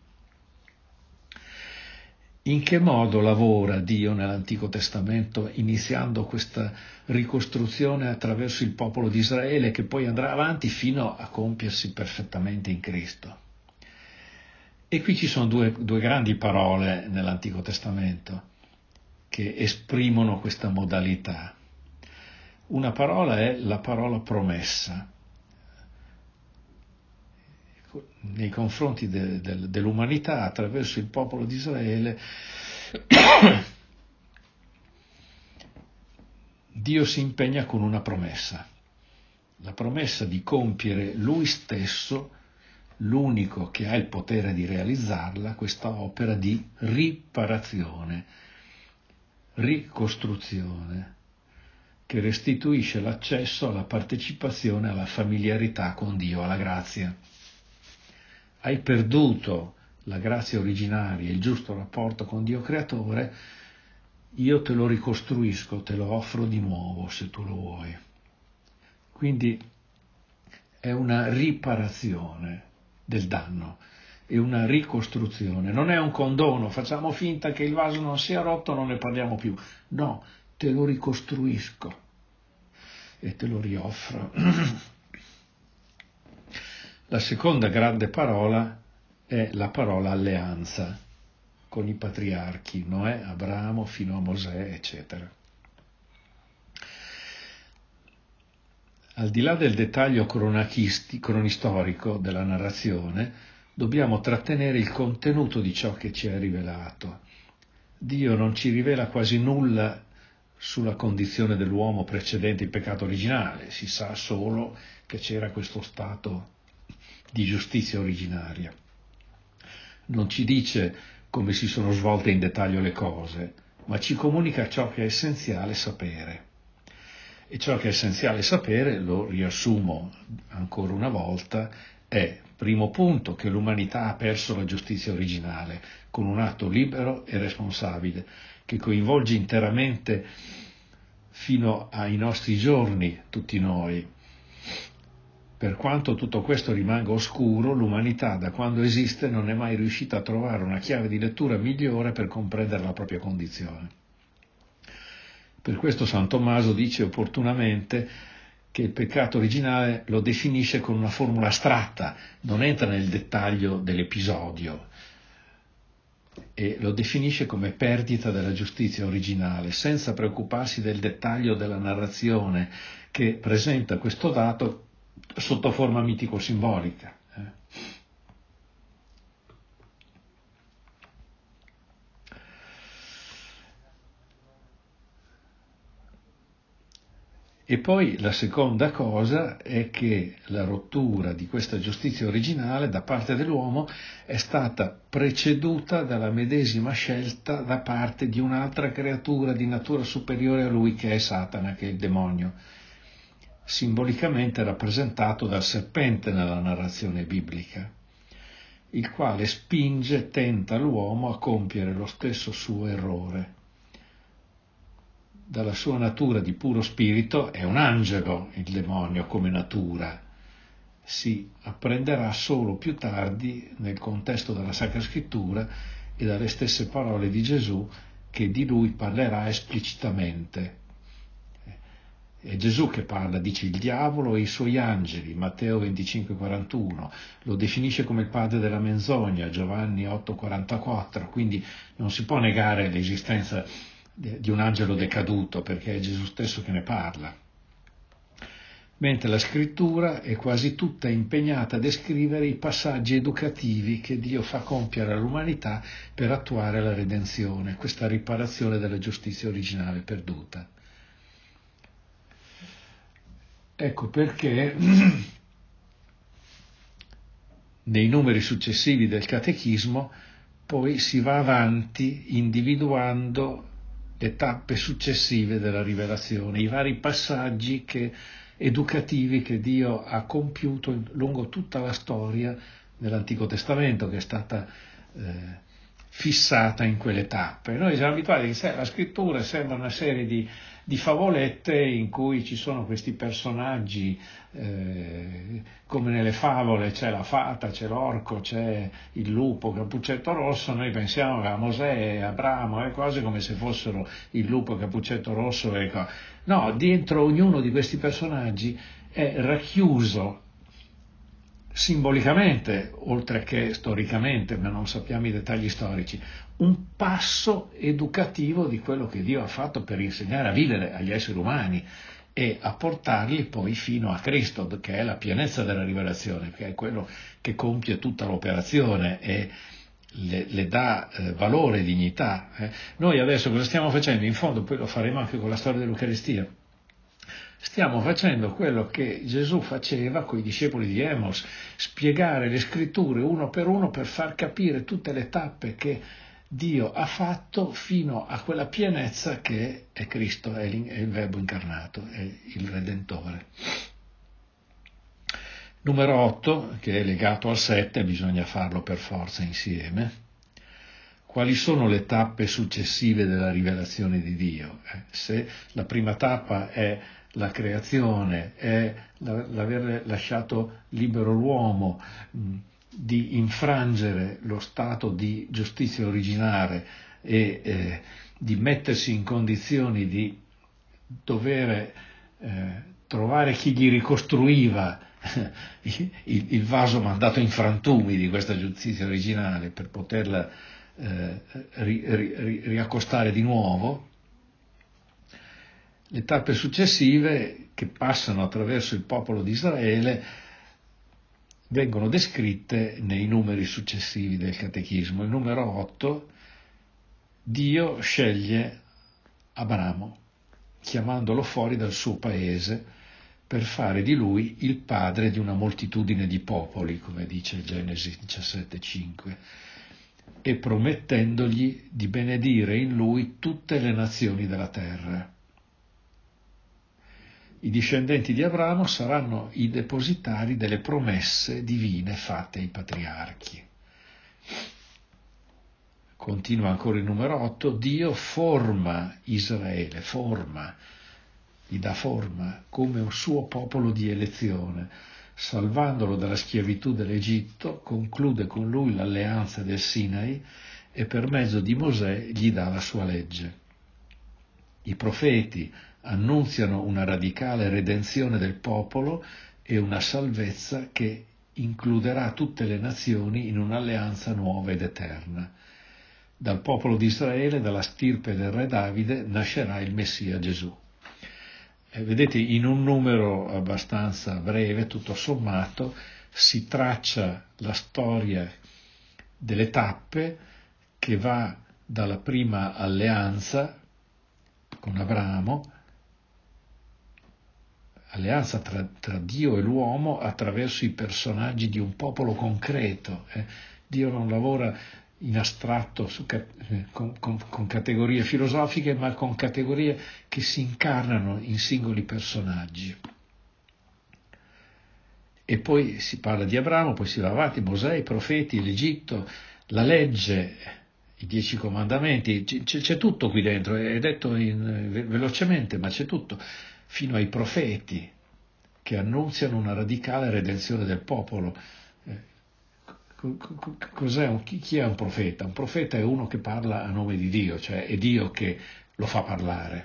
Speaker 1: In che modo lavora Dio nell'Antico Testamento iniziando questa ricostruzione attraverso il popolo di Israele che poi andrà avanti fino a compiersi perfettamente in Cristo? E qui ci sono due grandi parole nell'Antico Testamento che esprimono questa modalità. Una parola è la parola promessa. Nei confronti dell'umanità attraverso il popolo di Israele Dio si impegna con una promessa, la promessa di compiere Lui stesso, l'unico che ha il potere di realizzarla, questa opera di riparazione, ricostruzione, che restituisce l'accesso alla partecipazione, alla familiarità con Dio, alla grazia. Hai perduto la grazia originaria, il giusto rapporto con Dio creatore, io te lo ricostruisco, te lo offro di nuovo se tu lo vuoi. Quindi è una riparazione del danno, è una ricostruzione, non è un condono, facciamo finta che il vaso non sia rotto, non ne parliamo più. No, te lo ricostruisco e te lo rioffro. La seconda grande parola è la parola alleanza con i patriarchi, Noè, Abramo, fino a Mosè, eccetera. Al di là del dettaglio cronistorico della narrazione, dobbiamo trattenere il contenuto di ciò che ci è rivelato. Dio non ci rivela quasi nulla sulla condizione dell'uomo precedente il peccato originale, si sa solo che c'era questo stato di giustizia originaria. Non ci dice come si sono svolte in dettaglio le cose, ma ci comunica ciò che è essenziale sapere. E ciò che è essenziale sapere, lo riassumo ancora una volta, è, primo punto, che l'umanità ha perso la giustizia originale, con un atto libero e responsabile, che coinvolge interamente fino ai nostri giorni tutti noi. Per quanto tutto questo rimanga oscuro, l'umanità da quando esiste non è mai riuscita a trovare una chiave di lettura migliore per comprendere la propria condizione. Per questo San Tommaso dice opportunamente che il peccato originale lo definisce con una formula astratta, non entra nel dettaglio dell'episodio e lo definisce come perdita della giustizia originale, senza preoccuparsi del dettaglio della narrazione che presenta questo dato sotto forma mitico-simbolica. E poi la seconda cosa è che la rottura di questa giustizia originale da parte dell'uomo è stata preceduta dalla medesima scelta da parte di un'altra creatura di natura superiore a lui che è Satana, che è il demonio, simbolicamente rappresentato dal serpente nella narrazione biblica, il quale spinge e tenta l'uomo a compiere lo stesso suo errore. Dalla sua natura di puro spirito è un angelo il demonio come natura. Si apprenderà solo più tardi nel contesto della Sacra Scrittura e dalle stesse parole di Gesù che di lui parlerà esplicitamente. È Gesù che parla, dice il diavolo e i suoi angeli, Matteo 25,41, lo definisce come il padre della menzogna, Giovanni 8,44, quindi non si può negare l'esistenza di un angelo decaduto perché è Gesù stesso che ne parla. Mentre la scrittura è quasi tutta impegnata a descrivere i passaggi educativi che Dio fa compiere all'umanità per attuare la redenzione, questa riparazione della giustizia originale perduta. Ecco perché nei numeri successivi del catechismo poi si va avanti individuando le tappe successive della rivelazione, i vari passaggi educativi che Dio ha compiuto lungo tutta la storia dell'Antico Testamento, che è stata fissata in quelle tappe. Noi siamo abituati che la scrittura sembra una serie di favolette in cui ci sono questi personaggi, come nelle favole c'è la fata, c'è l'orco, c'è il lupo, Cappuccetto Rosso. Noi pensiamo a Mosè, Abramo e cose come se fossero il lupo, Cappuccetto Rosso e cose. No, dentro ognuno di questi personaggi è racchiuso simbolicamente, oltre che storicamente, ma non sappiamo i dettagli storici, un passo educativo di quello che Dio ha fatto per insegnare a vivere agli esseri umani e a portarli poi fino a Cristo, che è la pienezza della rivelazione, che è quello che compie tutta l'operazione e le dà valore e dignità. Noi adesso cosa stiamo facendo? In fondo poi lo faremo anche con la storia dell'Eucaristia. Stiamo facendo quello che Gesù faceva con i discepoli di Emos, spiegare le scritture uno per far capire tutte le tappe che Dio ha fatto fino a quella pienezza che è Cristo, è il Verbo incarnato, è il Redentore. Numero 8, che è legato al 7, bisogna farlo per forza insieme. Quali sono le tappe successive della rivelazione di Dio? Se la prima tappa è la creazione, è l'aver lasciato libero l'uomo di infrangere lo stato di giustizia originale e di mettersi in condizioni di dover trovare chi gli ricostruiva il vaso mandato in frantumi di questa giustizia originale per poterla riaccostare di nuovo. Le tappe successive che passano attraverso il popolo di Israele vengono descritte nei numeri successivi del Catechismo. Il numero 8, Dio sceglie Abramo, chiamandolo fuori dal suo paese per fare di lui il padre di una moltitudine di popoli, come dice Genesi 17,5, e promettendogli di benedire in lui tutte le nazioni della terra. I discendenti di Abramo saranno i depositari delle promesse divine fatte ai patriarchi. Continua ancora il numero 8, Dio forma Israele, gli dà forma come un suo popolo di elezione, salvandolo dalla schiavitù dell'Egitto, conclude con lui l'alleanza del Sinai e per mezzo di Mosè gli dà la sua legge. I profeti annunziano una radicale redenzione del popolo e una salvezza che includerà tutte le nazioni in un'alleanza nuova ed eterna. Dal popolo di Israele, dalla stirpe del re Davide, nascerà il Messia Gesù. Vedete, in un numero abbastanza breve, tutto sommato, si traccia la storia delle tappe che va dalla prima alleanza con Abramo, alleanza tra Dio e l'uomo attraverso i personaggi di un popolo concreto. Dio non lavora in astratto con categorie filosofiche, ma con categorie che si incarnano in singoli personaggi. E poi si parla di Abramo, poi si va avanti, Mosè, i profeti, l'Egitto, la legge, i 10 comandamenti, c'è tutto qui dentro, è detto velocemente, ma c'è tutto, fino ai profeti che annunziano una radicale redenzione del popolo. Chi è un profeta? Un profeta è uno che parla a nome di Dio, cioè è Dio che lo fa parlare.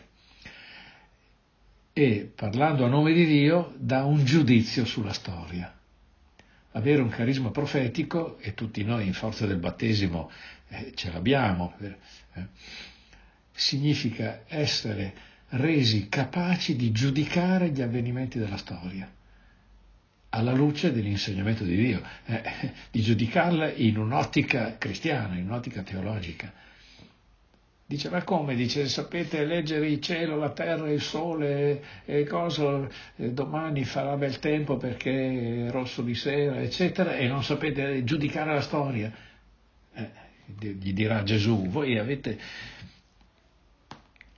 Speaker 1: E parlando a nome di Dio dà un giudizio sulla storia. Avere un carisma profetico, e tutti noi in forza del battesimo ce l'abbiamo, significa essere resi capaci di giudicare gli avvenimenti della storia alla luce dell'insegnamento di Dio, di giudicarla in un'ottica cristiana, in un'ottica teologica. Dice, ma come? Dice, sapete leggere il cielo, la terra, il sole, domani farà bel tempo perché è rosso di sera, eccetera, e non sapete giudicare la storia. Gli dirà Gesù, voi avete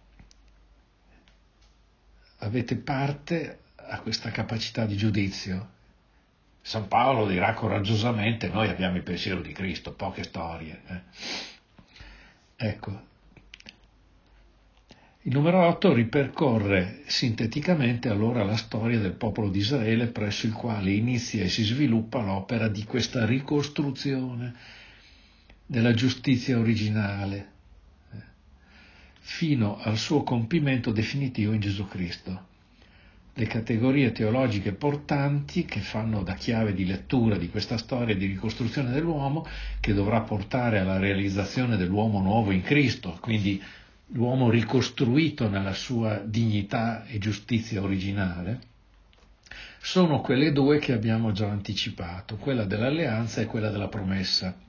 Speaker 1: avete parte a questa capacità di giudizio. San Paolo dirà coraggiosamente: noi abbiamo il pensiero di Cristo, poche storie. Ecco, il numero 8 ripercorre sinteticamente allora la storia del popolo di Israele, presso il quale inizia e si sviluppa l'opera di questa ricostruzione della giustizia originale, fino al suo compimento definitivo in Gesù Cristo. Le categorie teologiche portanti che fanno da chiave di lettura di questa storia di ricostruzione dell'uomo, che dovrà portare alla realizzazione dell'uomo nuovo in Cristo, quindi l'uomo ricostruito nella sua dignità e giustizia originale, sono quelle due che abbiamo già anticipato, quella dell'alleanza e quella della promessa.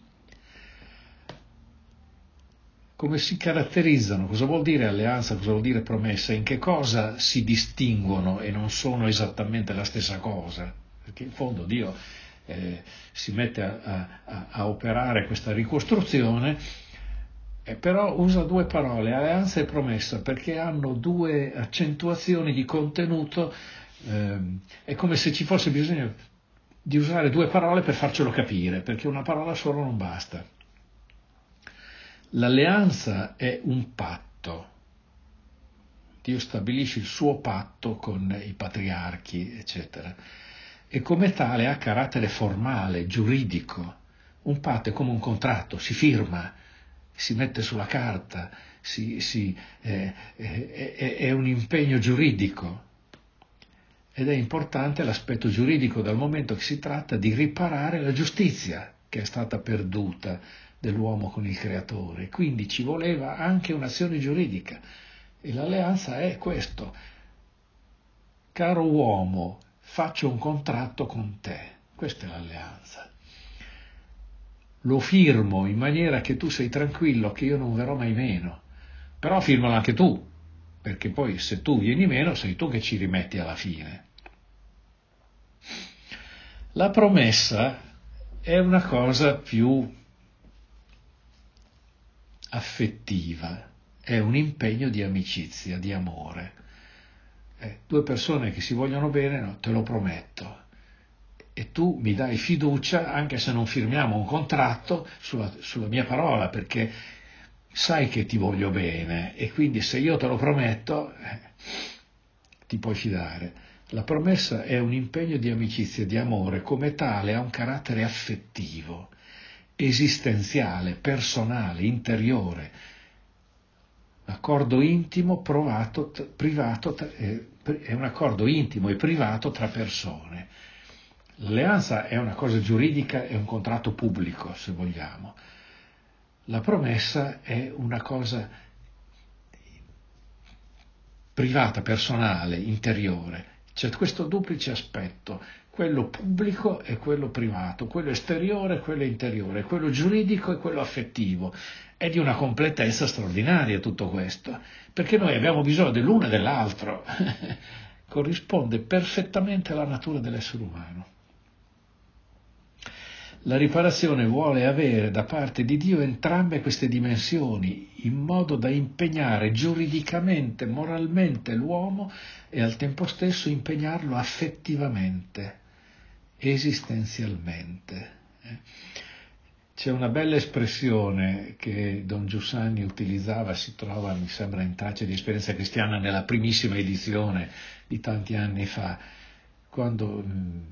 Speaker 1: Come si caratterizzano? Cosa vuol dire alleanza? Cosa vuol dire promessa? In che cosa si distinguono e non sono esattamente la stessa cosa? Perché in fondo Dio si mette a operare questa ricostruzione, però usa due parole, alleanza e promessa, perché hanno due accentuazioni di contenuto. È come se ci fosse bisogno di usare due parole per farcelo capire, perché una parola solo non basta. L'alleanza è un patto. Dio stabilisce il suo patto con i patriarchi, eccetera, e come tale ha carattere formale, giuridico. Un patto è come un contratto, si firma, si mette sulla carta, è un impegno giuridico. Ed è importante l'aspetto giuridico dal momento che si tratta di riparare la giustizia che è stata perduta dell'uomo con il creatore, quindi ci voleva anche un'azione giuridica e l'alleanza è questo: caro uomo, faccio un contratto con te, questa è l'alleanza, lo firmo in maniera che tu sei tranquillo che io non verrò mai meno, però firmalo anche tu, perché poi se tu vieni meno sei tu che ci rimetti alla fine. La promessa è una cosa più affettiva, è un impegno di amicizia, di amore. Due persone che si vogliono bene, no, te lo prometto, e tu mi dai fiducia anche se non firmiamo un contratto sulla mia parola, perché sai che ti voglio bene e quindi se io te lo prometto ti puoi fidare. La promessa è un impegno di amicizia, di amore, come tale ha un carattere affettivo, esistenziale, personale, interiore. L'accordo intimo privato è un accordo intimo e privato tra persone. L'alleanza è una cosa giuridica, è un contratto pubblico, se vogliamo. La promessa è una cosa privata, personale, interiore. C'è questo duplice aspetto, quello pubblico e quello privato, quello esteriore e quello interiore, quello giuridico e quello affettivo. È di una completezza straordinaria tutto questo, perché noi abbiamo bisogno dell'uno e dell'altro. Corrisponde perfettamente alla natura dell'essere umano. La riparazione vuole avere da parte di Dio entrambe queste dimensioni, in modo da impegnare giuridicamente, moralmente l'uomo e al tempo stesso impegnarlo affettivamente, esistenzialmente. C'è una bella espressione che Don Giussani utilizzava, si trova, mi sembra, in Tracce di esperienza cristiana nella primissima edizione di tanti anni fa, quando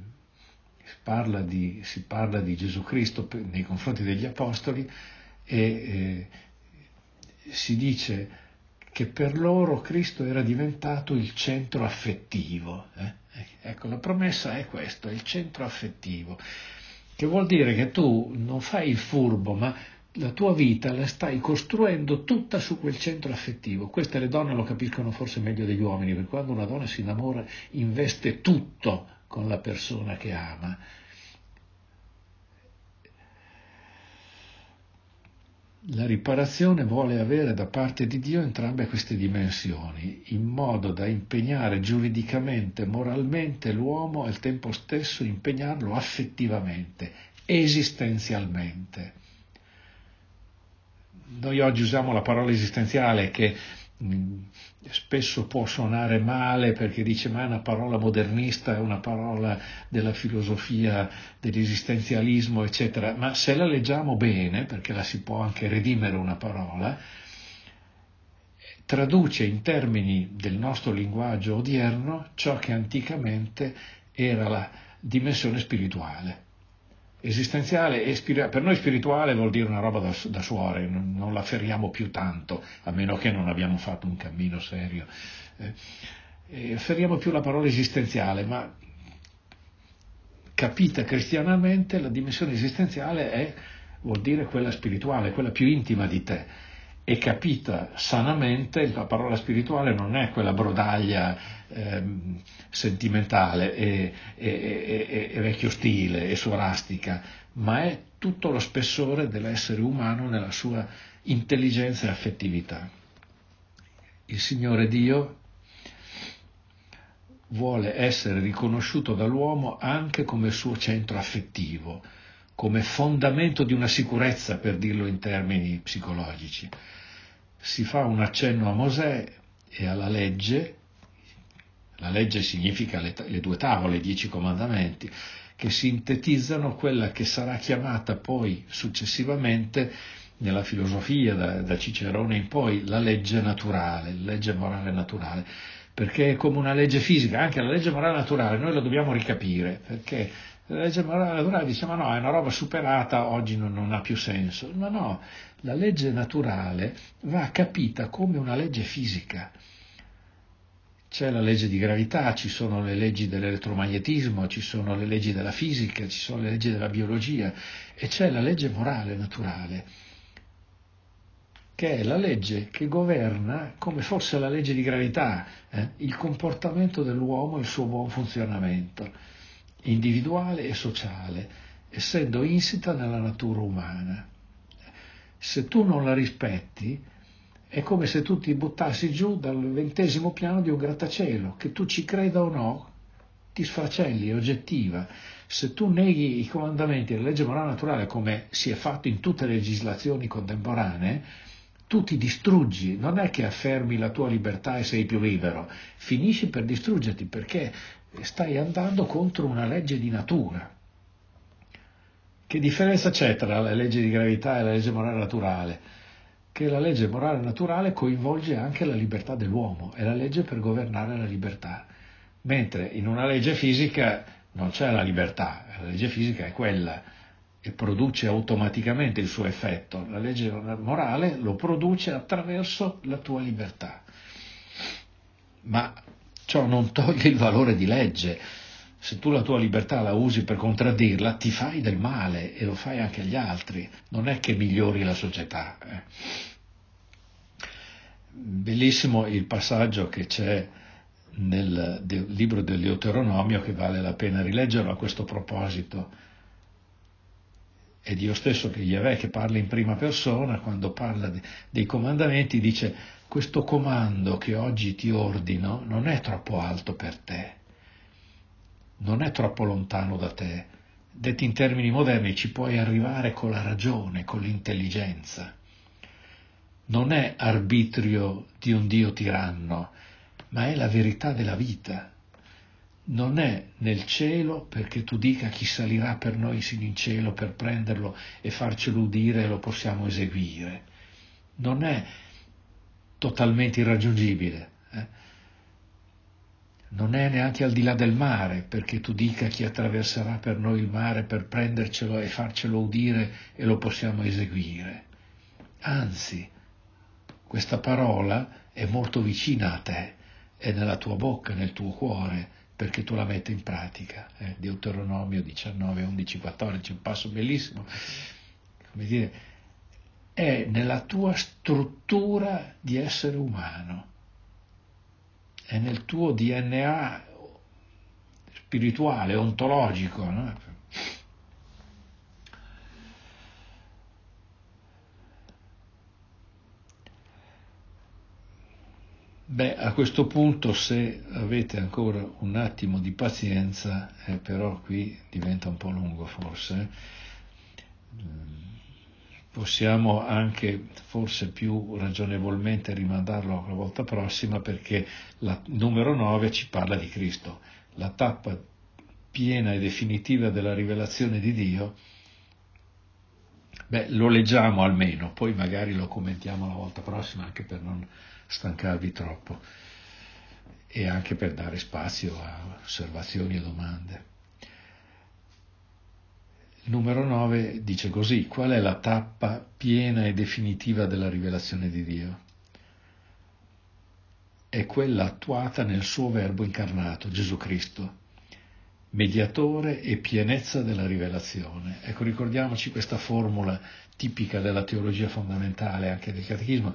Speaker 1: si parla di Gesù Cristo nei confronti degli apostoli e si dice che per loro Cristo era diventato il centro affettivo. Ecco, la promessa è questo, è il centro affettivo, che vuol dire che tu non fai il furbo, ma la tua vita la stai costruendo tutta su quel centro affettivo. Queste le donne lo capiscono forse meglio degli uomini, perché quando una donna si innamora investe tutto con la persona che ama. La riparazione vuole avere da parte di Dio entrambe queste dimensioni, in modo da impegnare giuridicamente, moralmente l'uomo e al tempo stesso impegnarlo affettivamente, esistenzialmente. Noi oggi usiamo la parola esistenziale che spesso può suonare male perché dice ma è una parola modernista, è una parola della filosofia dell'esistenzialismo, eccetera, ma se la leggiamo bene, perché la si può anche redimere una parola, traduce in termini del nostro linguaggio odierno ciò che anticamente era la dimensione spirituale. Esistenziale e per noi spirituale vuol dire una roba da suore, non la ferriamo più tanto, a meno che non abbiamo fatto un cammino serio. Ferriamo più la parola esistenziale, ma capita cristianamente la dimensione esistenziale vuol dire quella spirituale, quella più intima di te. E capita sanamente, la parola spirituale non è quella brodaglia sentimentale e vecchio stile e suorastica, ma è tutto lo spessore dell'essere umano nella sua intelligenza e affettività. Il Signore Dio vuole essere riconosciuto dall'uomo anche come suo centro affettivo, come fondamento di una sicurezza, per dirlo in termini psicologici. Si fa un accenno a Mosè e alla legge. La legge significa le 2 tavole, i 10 comandamenti, che sintetizzano quella che sarà chiamata poi successivamente nella filosofia, da Cicerone in poi, la legge naturale, la legge morale naturale, perché è come una legge fisica. Anche la legge morale naturale noi la dobbiamo ricapire, perché la legge morale naturale dice ma no, è una roba superata, oggi non ha più senso. No, la legge naturale va capita come una legge fisica. C'è la legge di gravità, ci sono le leggi dell'elettromagnetismo, ci sono le leggi della fisica, ci sono le leggi della biologia e c'è la legge morale naturale, che è la legge che governa, come fosse la legge di gravità, il comportamento dell'uomo e il suo buon funzionamento, individuale e sociale, essendo insita nella natura umana. Se tu non la rispetti, è come se tu ti buttassi giù dal 20° piano di un grattacielo, che tu ci creda o no, ti sfracelli, è oggettiva. Se tu neghi i comandamenti della legge morale naturale, come si è fatto in tutte le legislazioni contemporanee, tu ti distruggi, non è che affermi la tua libertà e sei più libero, finisci per distruggerti perché stai andando contro una legge di natura. Che differenza c'è tra la legge di gravità e la legge morale naturale? Che la legge morale naturale coinvolge anche la libertà dell'uomo, è la legge per governare la libertà, mentre in una legge fisica non c'è la libertà, la legge fisica è quella e produce automaticamente il suo effetto, la legge morale lo produce attraverso la tua libertà. Ma ciò non toglie il valore di legge. Se tu la tua libertà la usi per contraddirla, ti fai del male e lo fai anche agli altri, non è che migliori la società. Bellissimo il passaggio che c'è nel libro del Deuteronomio, che vale la pena rileggerlo a questo proposito. È Dio stesso, che Yahweh, che parla in prima persona, quando parla dei comandamenti, dice: questo comando che oggi ti ordino non è troppo alto per te, non è troppo lontano da te. Detti in termini moderni, ci puoi arrivare con la ragione, con l'intelligenza. Non è arbitrio di un Dio tiranno, ma è la verità della vita. Non è nel cielo perché tu dica chi salirà per noi sino in cielo per prenderlo e farcelo udire e lo possiamo eseguire. Non è totalmente irraggiungibile. Non è neanche al di là del mare perché tu dica chi attraverserà per noi il mare per prendercelo e farcelo udire e lo possiamo eseguire. Anzi, questa parola è molto vicina a te, è nella tua bocca, nel tuo cuore, perché tu la metti in pratica. Deuteronomio 19, 11, 14, un passo bellissimo. Come dire, è nella tua struttura di essere umano, è nel tuo DNA spirituale, ontologico, no? Beh, a questo punto, se avete ancora un attimo di pazienza, però qui diventa un po' lungo forse, possiamo anche forse più ragionevolmente rimandarlo alla volta prossima, perché il numero 9 ci parla di Cristo, la tappa piena e definitiva della rivelazione di Dio. Lo leggiamo almeno, poi magari lo commentiamo la volta prossima, anche per non stancarvi troppo e anche per dare spazio a osservazioni e domande. Il numero 9 dice così: qual è la tappa piena e definitiva della rivelazione di Dio? È quella attuata nel suo Verbo incarnato, Gesù Cristo, mediatore e pienezza della rivelazione. Ecco, ricordiamoci questa formula tipica della teologia fondamentale, anche del catechismo.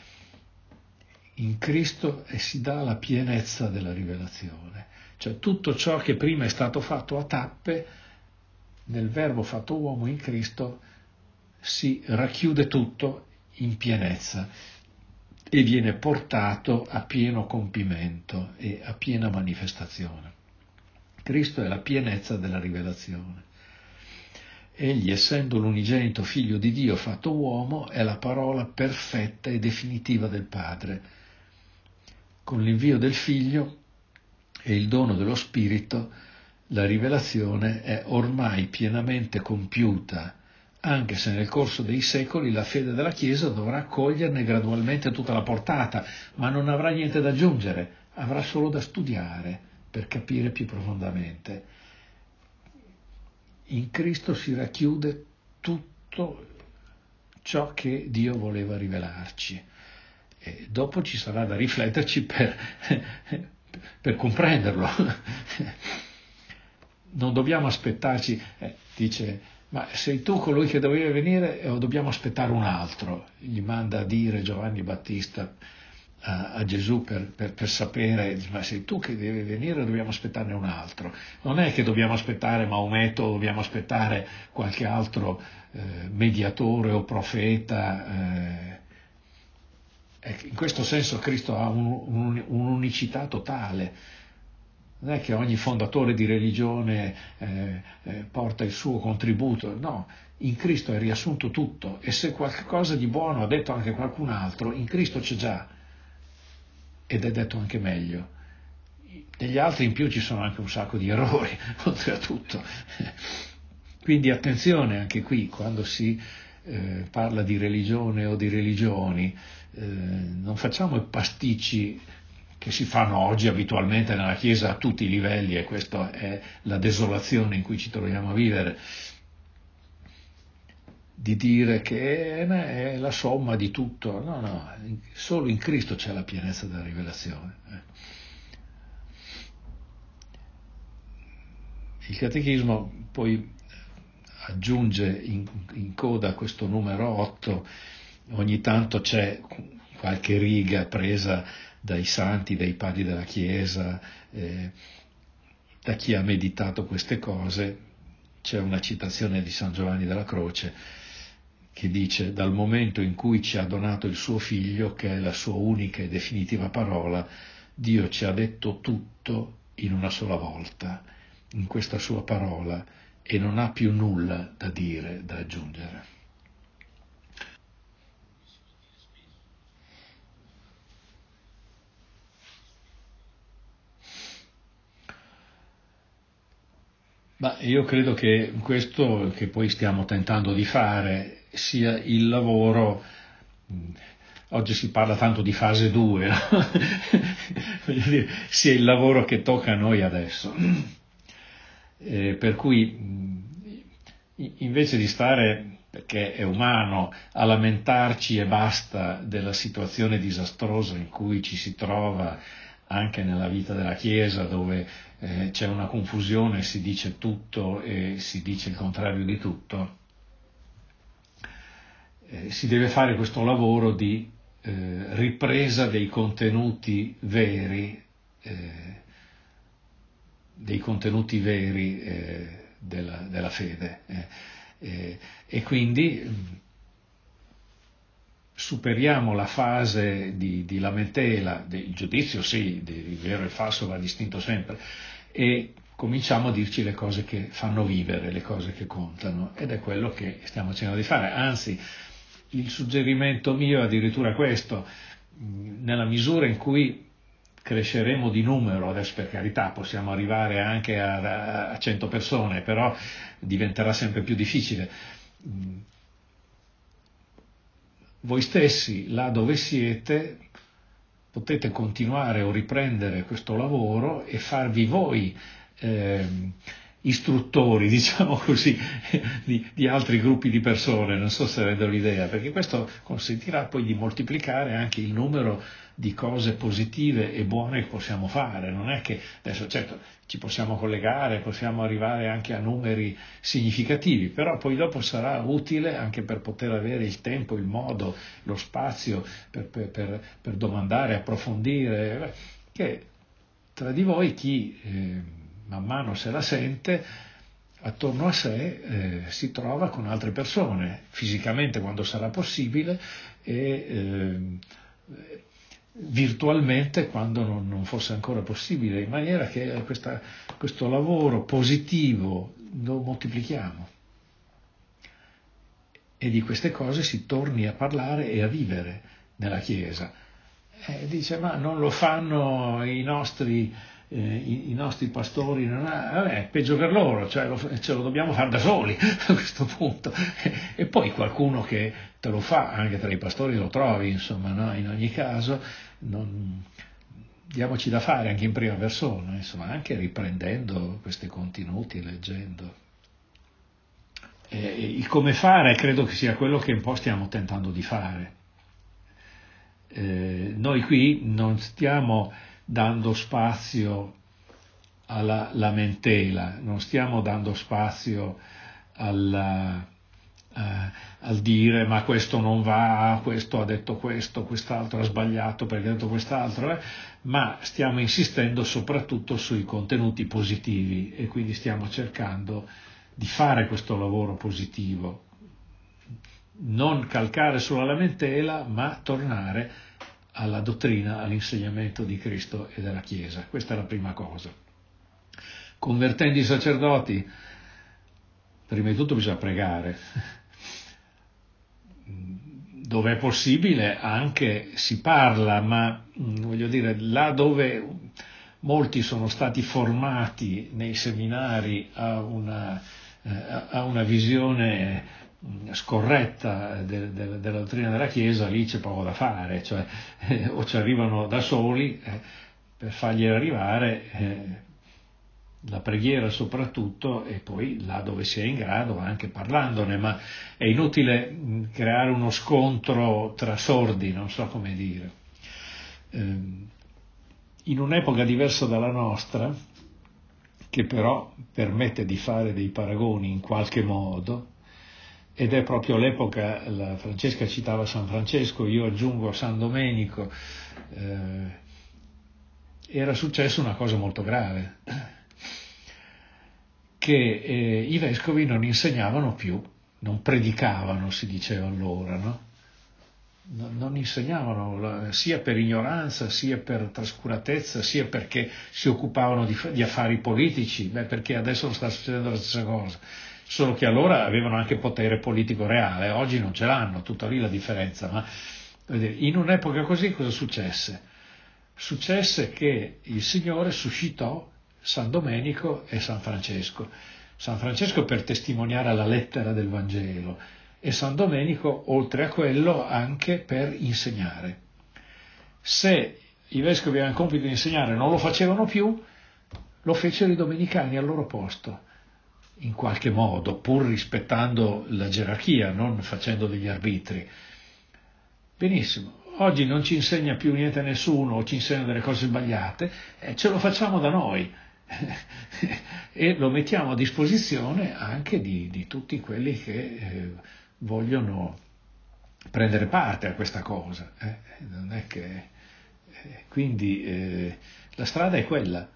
Speaker 1: In Cristo si dà la pienezza della rivelazione, cioè tutto ciò che prima è stato fatto a tappe, nel Verbo fatto uomo in Cristo si racchiude tutto in pienezza e viene portato a pieno compimento e a piena manifestazione. Cristo è la pienezza della rivelazione. Egli, essendo l'unigenito figlio di Dio fatto uomo, è la parola perfetta e definitiva del Padre. Con l'invio del Figlio e il dono dello Spirito, la rivelazione è ormai pienamente compiuta, anche se nel corso dei secoli la fede della Chiesa dovrà coglierne gradualmente tutta la portata, ma non avrà niente da aggiungere, avrà solo da studiare per capire più profondamente. In Cristo si racchiude tutto ciò che Dio voleva rivelarci. E dopo ci sarà da rifletterci per comprenderlo. Non dobbiamo aspettarci, dice, ma sei tu colui che doveva venire o dobbiamo aspettare un altro? Gli manda a dire Giovanni Battista a Gesù per sapere, ma sei tu che devi venire o dobbiamo aspettarne un altro? Non è che dobbiamo aspettare Maometto o dobbiamo aspettare qualche altro mediatore o profeta. In questo senso Cristo ha un'unicità totale. Non è che ogni fondatore di religione porta il suo contributo, no, in Cristo è riassunto tutto, e se qualcosa di buono ha detto anche qualcun altro, in Cristo c'è già, ed è detto anche meglio. Negli altri in più ci sono anche un sacco di errori, oltre a tutto. Quindi attenzione anche qui, quando si parla di religione o di religioni, non facciamo i pasticci che si fanno oggi abitualmente nella Chiesa a tutti i livelli, e questa è la desolazione in cui ci troviamo a vivere, di dire che è la somma di tutto. No, solo in Cristo c'è la pienezza della rivelazione. Il catechismo poi aggiunge in coda questo numero 8, ogni tanto c'è qualche riga presa dai santi, dai padri della Chiesa, da chi ha meditato queste cose. C'è una citazione di San Giovanni della Croce che dice: dal momento in cui ci ha donato il suo figlio, che è la sua unica e definitiva parola, Dio ci ha detto tutto in una sola volta, in questa sua parola, e non ha più nulla da dire, da aggiungere. Ma io credo che questo che poi stiamo tentando di fare sia il lavoro. Oggi si parla tanto di fase 2, no? Voglio dire, sia il lavoro che tocca a noi adesso. Per cui invece di stare, perché è umano, a lamentarci e basta della situazione disastrosa in cui ci si trova anche nella vita della Chiesa, dove c'è una confusione, si dice tutto e si dice il contrario di tutto, si deve fare questo lavoro di ripresa dei contenuti veri, della fede, e quindi superiamo la fase di lamentela, il giudizio sì, il vero e il falso va distinto sempre, e cominciamo a dirci le cose che fanno vivere, le cose che contano, ed è quello che stiamo cercando di fare. Anzi, il suggerimento mio è addirittura questo: nella misura in cui cresceremo di numero, adesso per carità possiamo arrivare anche a 100 persone, però diventerà sempre più difficile. Voi stessi, là dove siete, potete continuare o riprendere questo lavoro e farvi voi istruttori, diciamo così, di altri gruppi di persone. Non so se rendo l'idea, perché questo consentirà poi di moltiplicare anche il numero di cose positive e buone che possiamo fare. Non è che adesso, certo, ci possiamo collegare, possiamo arrivare anche a numeri significativi, però poi dopo sarà utile anche per poter avere il tempo, il modo, lo spazio per domandare, approfondire, che tra di voi chi man mano se la sente attorno a sé si trova con altre persone, fisicamente quando sarà possibile e virtualmente quando non fosse ancora possibile, in maniera che questo lavoro positivo lo moltiplichiamo e di queste cose si torni a parlare e a vivere nella Chiesa. Dice, ma non lo fanno i nostri pastori, vabbè, peggio per loro, cioè ce lo dobbiamo fare da soli a questo punto. E poi qualcuno che te lo fa, anche tra i pastori lo trovi, insomma, no? In ogni caso, diamoci da fare anche in prima persona, insomma, anche riprendendo questi contenuti, leggendo. Il come fare credo che sia quello che un po' stiamo tentando di fare. Noi qui non stiamo dando spazio alla lamentela, non stiamo dando spazio al dire ma questo non va, questo ha detto questo, quest'altro ha sbagliato perché ha detto quest'altro, ma stiamo insistendo soprattutto sui contenuti positivi e quindi stiamo cercando di fare questo lavoro positivo, non calcare sulla lamentela, ma tornare alla dottrina, all'insegnamento di Cristo e della Chiesa. Questa è la prima cosa. Convertendo i sacerdoti, prima di tutto bisogna pregare. Dove è possibile anche si parla, ma voglio dire, là dove molti sono stati formati nei seminari a una visione scorretta della dottrina della Chiesa, lì c'è poco da fare, cioè o ci arrivano da soli per fargli arrivare la preghiera soprattutto, e poi là dove si è in grado anche parlandone, ma è inutile creare uno scontro tra sordi, non so come dire. In un'epoca diversa dalla nostra, che però permette di fare dei paragoni in qualche modo, ed è proprio l'epoca, la Francesca citava San Francesco, io aggiungo San Domenico, era successa una cosa molto grave, che i vescovi non insegnavano più, non predicavano, si diceva allora, no? Non insegnavano, sia per ignoranza, sia per trascuratezza, sia perché si occupavano di affari politici, perché adesso sta succedendo la stessa cosa, solo che allora avevano anche potere politico reale, oggi non ce l'hanno, tutta lì la differenza. Ma in un'epoca così cosa successe? Successe che il Signore suscitò San Domenico e San Francesco. San Francesco per testimoniare la lettera del Vangelo e San Domenico, oltre a quello, anche per insegnare. Se i vescovi avevano il compito di insegnare e non lo facevano più, lo fecero i domenicani al loro posto, in qualche modo, pur rispettando la gerarchia, non facendo degli arbitri. Benissimo. Oggi non ci insegna più niente a nessuno o ci insegna delle cose sbagliate, ce lo facciamo da noi e lo mettiamo a disposizione anche di tutti quelli che vogliono prendere parte a questa cosa. Non è che, quindi la strada è quella,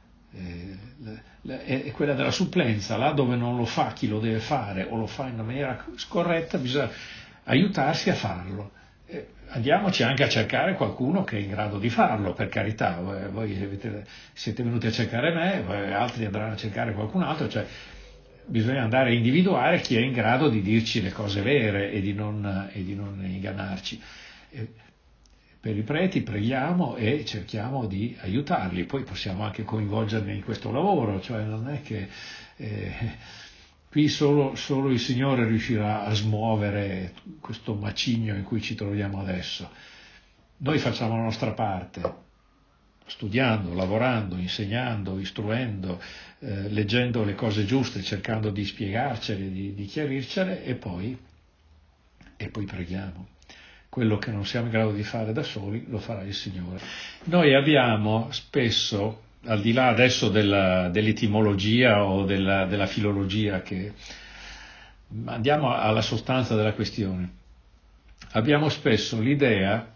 Speaker 1: è quella della supplenza, là dove non lo fa chi lo deve fare o lo fa in una maniera scorretta bisogna aiutarsi a farlo. Andiamoci anche a cercare qualcuno che è in grado di farlo, per carità, voi siete venuti a cercare me, altri andranno a cercare qualcun altro, cioè bisogna andare a individuare chi è in grado di dirci le cose vere e di non ingannarci. Per i preti preghiamo e cerchiamo di aiutarli, poi possiamo anche coinvolgerli in questo lavoro, cioè non è che qui solo il Signore riuscirà a smuovere questo macigno in cui ci troviamo adesso. Noi facciamo la nostra parte, studiando, lavorando, insegnando, istruendo, leggendo le cose giuste, cercando di spiegarcele, di chiarircele e poi preghiamo. Quello che non siamo in grado di fare da soli lo farà il Signore. Noi abbiamo spesso, al di là adesso dell'etimologia o della filologia, che andiamo alla sostanza della questione, abbiamo spesso l'idea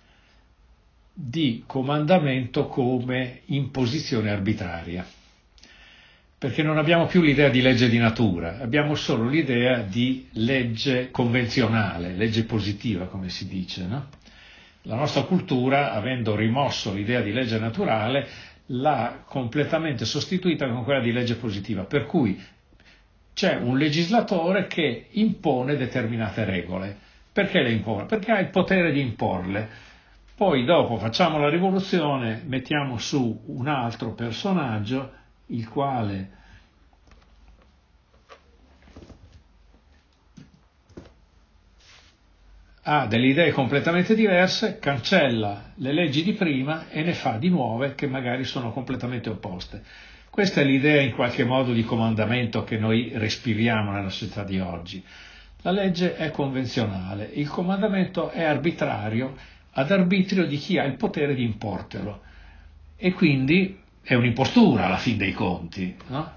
Speaker 1: di comandamento come imposizione arbitraria, perché non abbiamo più l'idea di legge di natura, abbiamo solo l'idea di legge convenzionale, legge positiva, come si dice, no? La nostra cultura, avendo rimosso l'idea di legge naturale, l'ha completamente sostituita con quella di legge positiva, per cui c'è un legislatore che impone determinate regole. Perché le impone? Perché ha il potere di imporle. Poi dopo facciamo la rivoluzione, mettiamo su un altro personaggio, il quale ha delle idee completamente diverse, cancella le leggi di prima e ne fa di nuove che magari sono completamente opposte. Questa è l'idea in qualche modo di comandamento che noi respiriamo nella società di oggi. La legge è convenzionale, il comandamento è arbitrario, ad arbitrio di chi ha il potere di importelo. E quindi è un'impostura alla fin dei conti, no?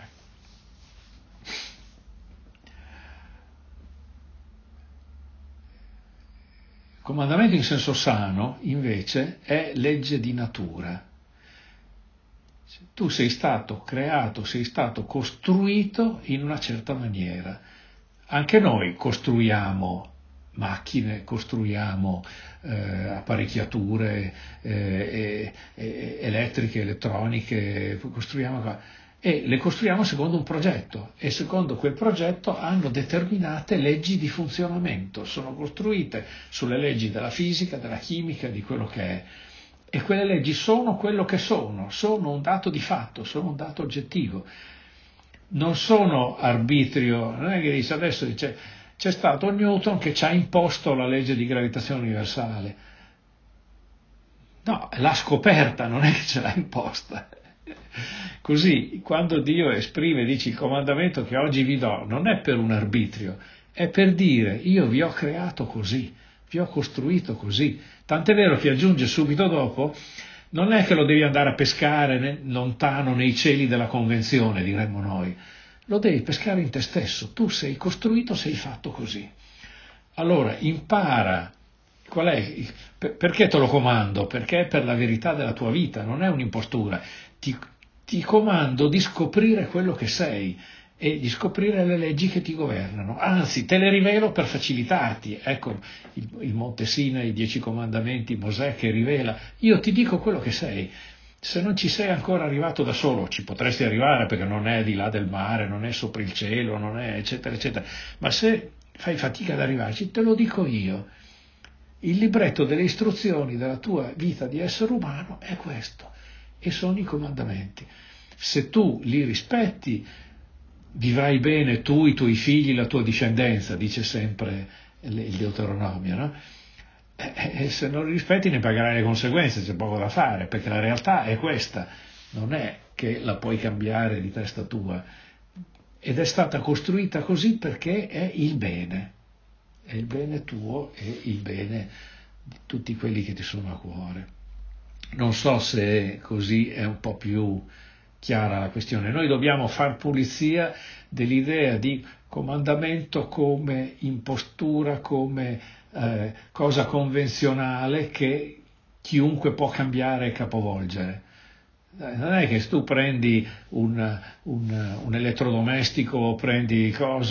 Speaker 1: Il comandamento in senso sano, invece, è legge di natura. Tu sei stato creato, sei stato costruito in una certa maniera. Anche noi costruiamo macchine, costruiamo apparecchiature elettriche, elettroniche, e le costruiamo secondo un progetto e secondo quel progetto hanno determinate leggi di funzionamento, sono costruite sulle leggi della fisica, della chimica, di quello che è. E quelle leggi sono quello che sono un dato di fatto, sono un dato oggettivo. Non sono arbitrio, non è che dice adesso c'è stato Newton che ci ha imposto la legge di gravitazione universale. No, l'ha scoperta, non è che ce l'ha imposta. Così, quando Dio esprime, dice il comandamento che oggi vi do, non è per un arbitrio, è per dire io vi ho creato così, vi ho costruito così. Tant'è vero che aggiunge subito dopo, non è che lo devi andare a pescare lontano nei cieli della convenzione, diremmo noi, lo devi pescare in te stesso, tu sei costruito, sei fatto così. Allora impara, perché te lo comando? Perché è per la verità della tua vita, non è un'impostura, ti comando di scoprire quello che sei e di scoprire le leggi che ti governano, anzi te le rivelo per facilitarti, ecco il Monte Sinai, i 10 comandamenti, Mosè che rivela, io ti dico quello che sei, se non ci sei ancora arrivato da solo, ci potresti arrivare perché non è di là del mare, non è sopra il cielo, non è eccetera eccetera, ma se fai fatica ad arrivarci, te lo dico io, il libretto delle istruzioni della tua vita di essere umano è questo e sono i comandamenti. Se tu li rispetti, vivrai bene tu, i tuoi figli, la tua discendenza, dice sempre il Deuteronomio, no? E se non li rispetti ne pagherai le conseguenze, c'è poco da fare, perché la realtà è questa, non è che la puoi cambiare di testa tua, ed è stata costruita così perché è il bene tuo e il bene di tutti quelli che ti sono a cuore. Non so se così è un po' più chiara la questione. Noi dobbiamo far pulizia dell'idea di comandamento come impostura, come cosa convenzionale che chiunque può cambiare e capovolgere. Non è che tu prendi un elettrodomestico o prendi coso,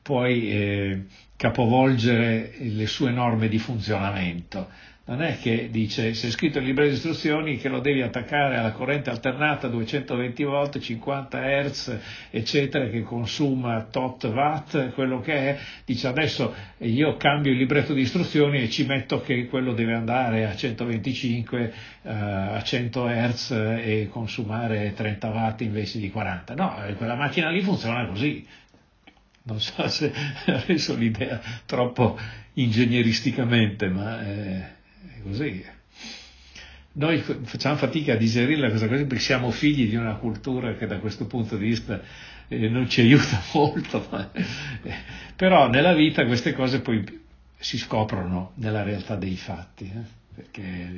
Speaker 1: puoi capovolgere le sue norme di funzionamento. Non è che dice, se è scritto nel libro di istruzioni che lo devi attaccare alla corrente alternata 220 volt, 50 Hz, eccetera, che consuma tot watt, quello che è, dice adesso io cambio il libretto di istruzioni e ci metto che quello deve andare a 125, a 100 Hz e consumare 30 watt invece di 40. No, quella macchina lì funziona così. Non so se ho reso l'idea troppo ingegneristicamente, ma è così. Noi facciamo fatica a digerirla questa cosa perché siamo figli di una cultura che da questo punto di vista non ci aiuta molto, però nella vita queste cose poi si scoprono nella realtà dei fatti, perché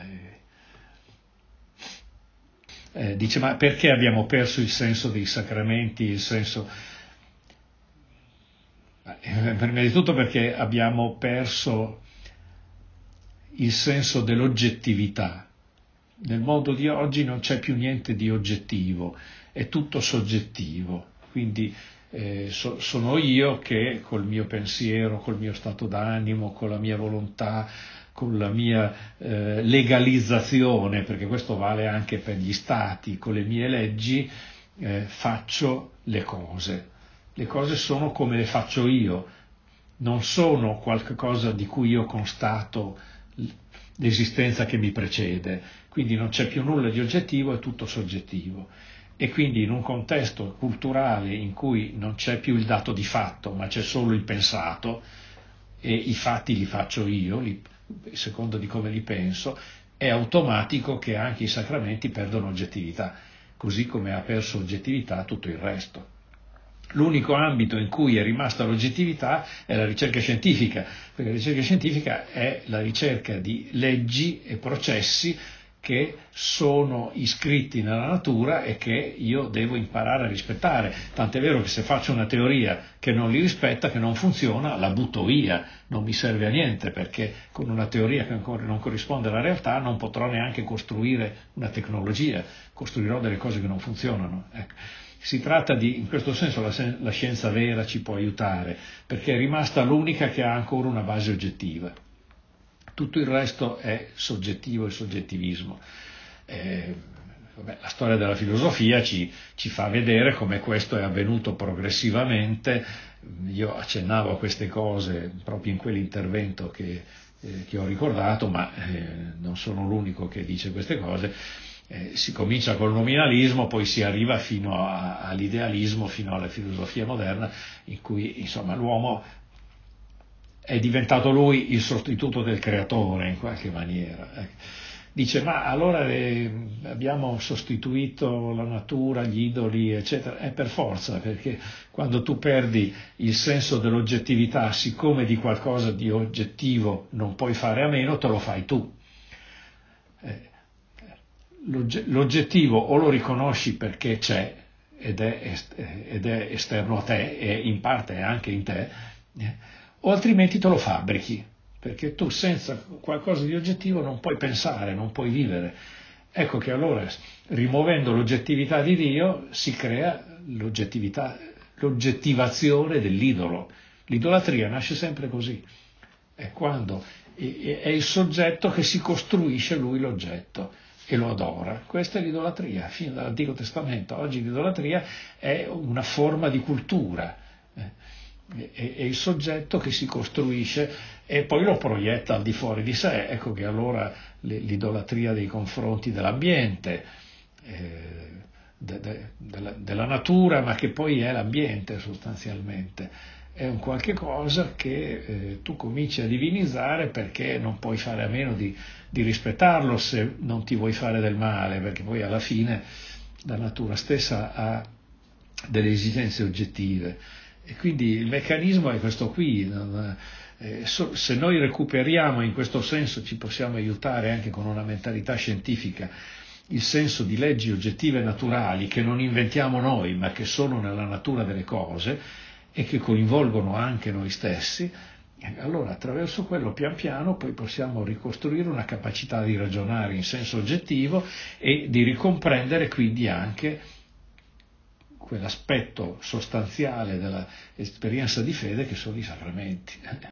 Speaker 1: dice ma perché abbiamo perso il senso dei sacramenti, il senso. Prima di tutto perché abbiamo perso il senso dell'oggettività. Nel mondo di oggi non c'è più niente di oggettivo, è tutto soggettivo. Quindi sono io che col mio pensiero, col mio stato d'animo, con la mia volontà, con la mia legalizzazione, perché questo vale anche per gli stati, con le mie leggi faccio le cose. Le cose sono come le faccio io, non sono qualcosa di cui io constato l'esistenza che mi precede, quindi non c'è più nulla di oggettivo, è tutto soggettivo. E quindi in un contesto culturale in cui non c'è più il dato di fatto, ma c'è solo il pensato, e i fatti li faccio io, secondo di come li penso, è automatico che anche i sacramenti perdono oggettività, così come ha perso oggettività tutto il resto. L'unico ambito in cui è rimasta l'oggettività è la ricerca scientifica, perché la ricerca scientifica è la ricerca di leggi e processi che sono iscritti nella natura e che io devo imparare a rispettare. Tant'è vero che se faccio una teoria che non li rispetta, che non funziona, la butto via, non mi serve a niente, perché con una teoria che ancora non corrisponde alla realtà non potrò neanche costruire una tecnologia, costruirò delle cose che non funzionano. Ecco. Si tratta di, in questo senso la scienza vera ci può aiutare, perché è rimasta l'unica che ha ancora una base oggettiva. Tutto il resto è soggettivo e soggettivismo. La storia della filosofia ci fa vedere come questo è avvenuto progressivamente. Io accennavo a queste cose proprio in quell'intervento che ho ricordato, ma non sono l'unico che dice queste cose. Si comincia col nominalismo, poi si arriva fino all'idealismo, fino alla filosofia moderna, in cui insomma l'uomo è diventato lui il sostituto del creatore in qualche maniera. Dice, ma allora abbiamo sostituito la natura, gli idoli, eccetera. È per forza, perché quando tu perdi il senso dell'oggettività, siccome di qualcosa di oggettivo non puoi fare a meno, te lo fai tu. L'oggettivo o lo riconosci perché c'è ed è esterno a te e in parte è anche in te, o altrimenti te lo fabbrichi, perché tu senza qualcosa di oggettivo non puoi pensare, non puoi vivere. Ecco che allora, rimuovendo l'oggettività di Dio, si crea l'oggettivazione dell'idolo. L'idolatria nasce sempre così, è quando è il soggetto che si costruisce lui l'oggetto e lo adora. Questa è l'idolatria, fino dall'Antico Testamento. Oggi l'idolatria è una forma di cultura, è il soggetto che si costruisce e poi lo proietta al di fuori di sé. Ecco che allora l'idolatria nei confronti dell'ambiente, della natura, ma che poi è l'ambiente sostanzialmente, è un qualche cosa che tu cominci a divinizzare perché non puoi fare a meno di rispettarlo se non ti vuoi fare del male, perché poi alla fine la natura stessa ha delle esigenze oggettive. E quindi il meccanismo è questo qui. Se noi recuperiamo in questo senso, ci possiamo aiutare anche con una mentalità scientifica, il senso di leggi oggettive naturali che non inventiamo noi, ma che sono nella natura delle cose e che coinvolgono anche noi stessi, allora attraverso quello pian piano poi possiamo ricostruire una capacità di ragionare in senso oggettivo e di ricomprendere quindi anche quell'aspetto sostanziale dell'esperienza di fede che sono i sacramenti.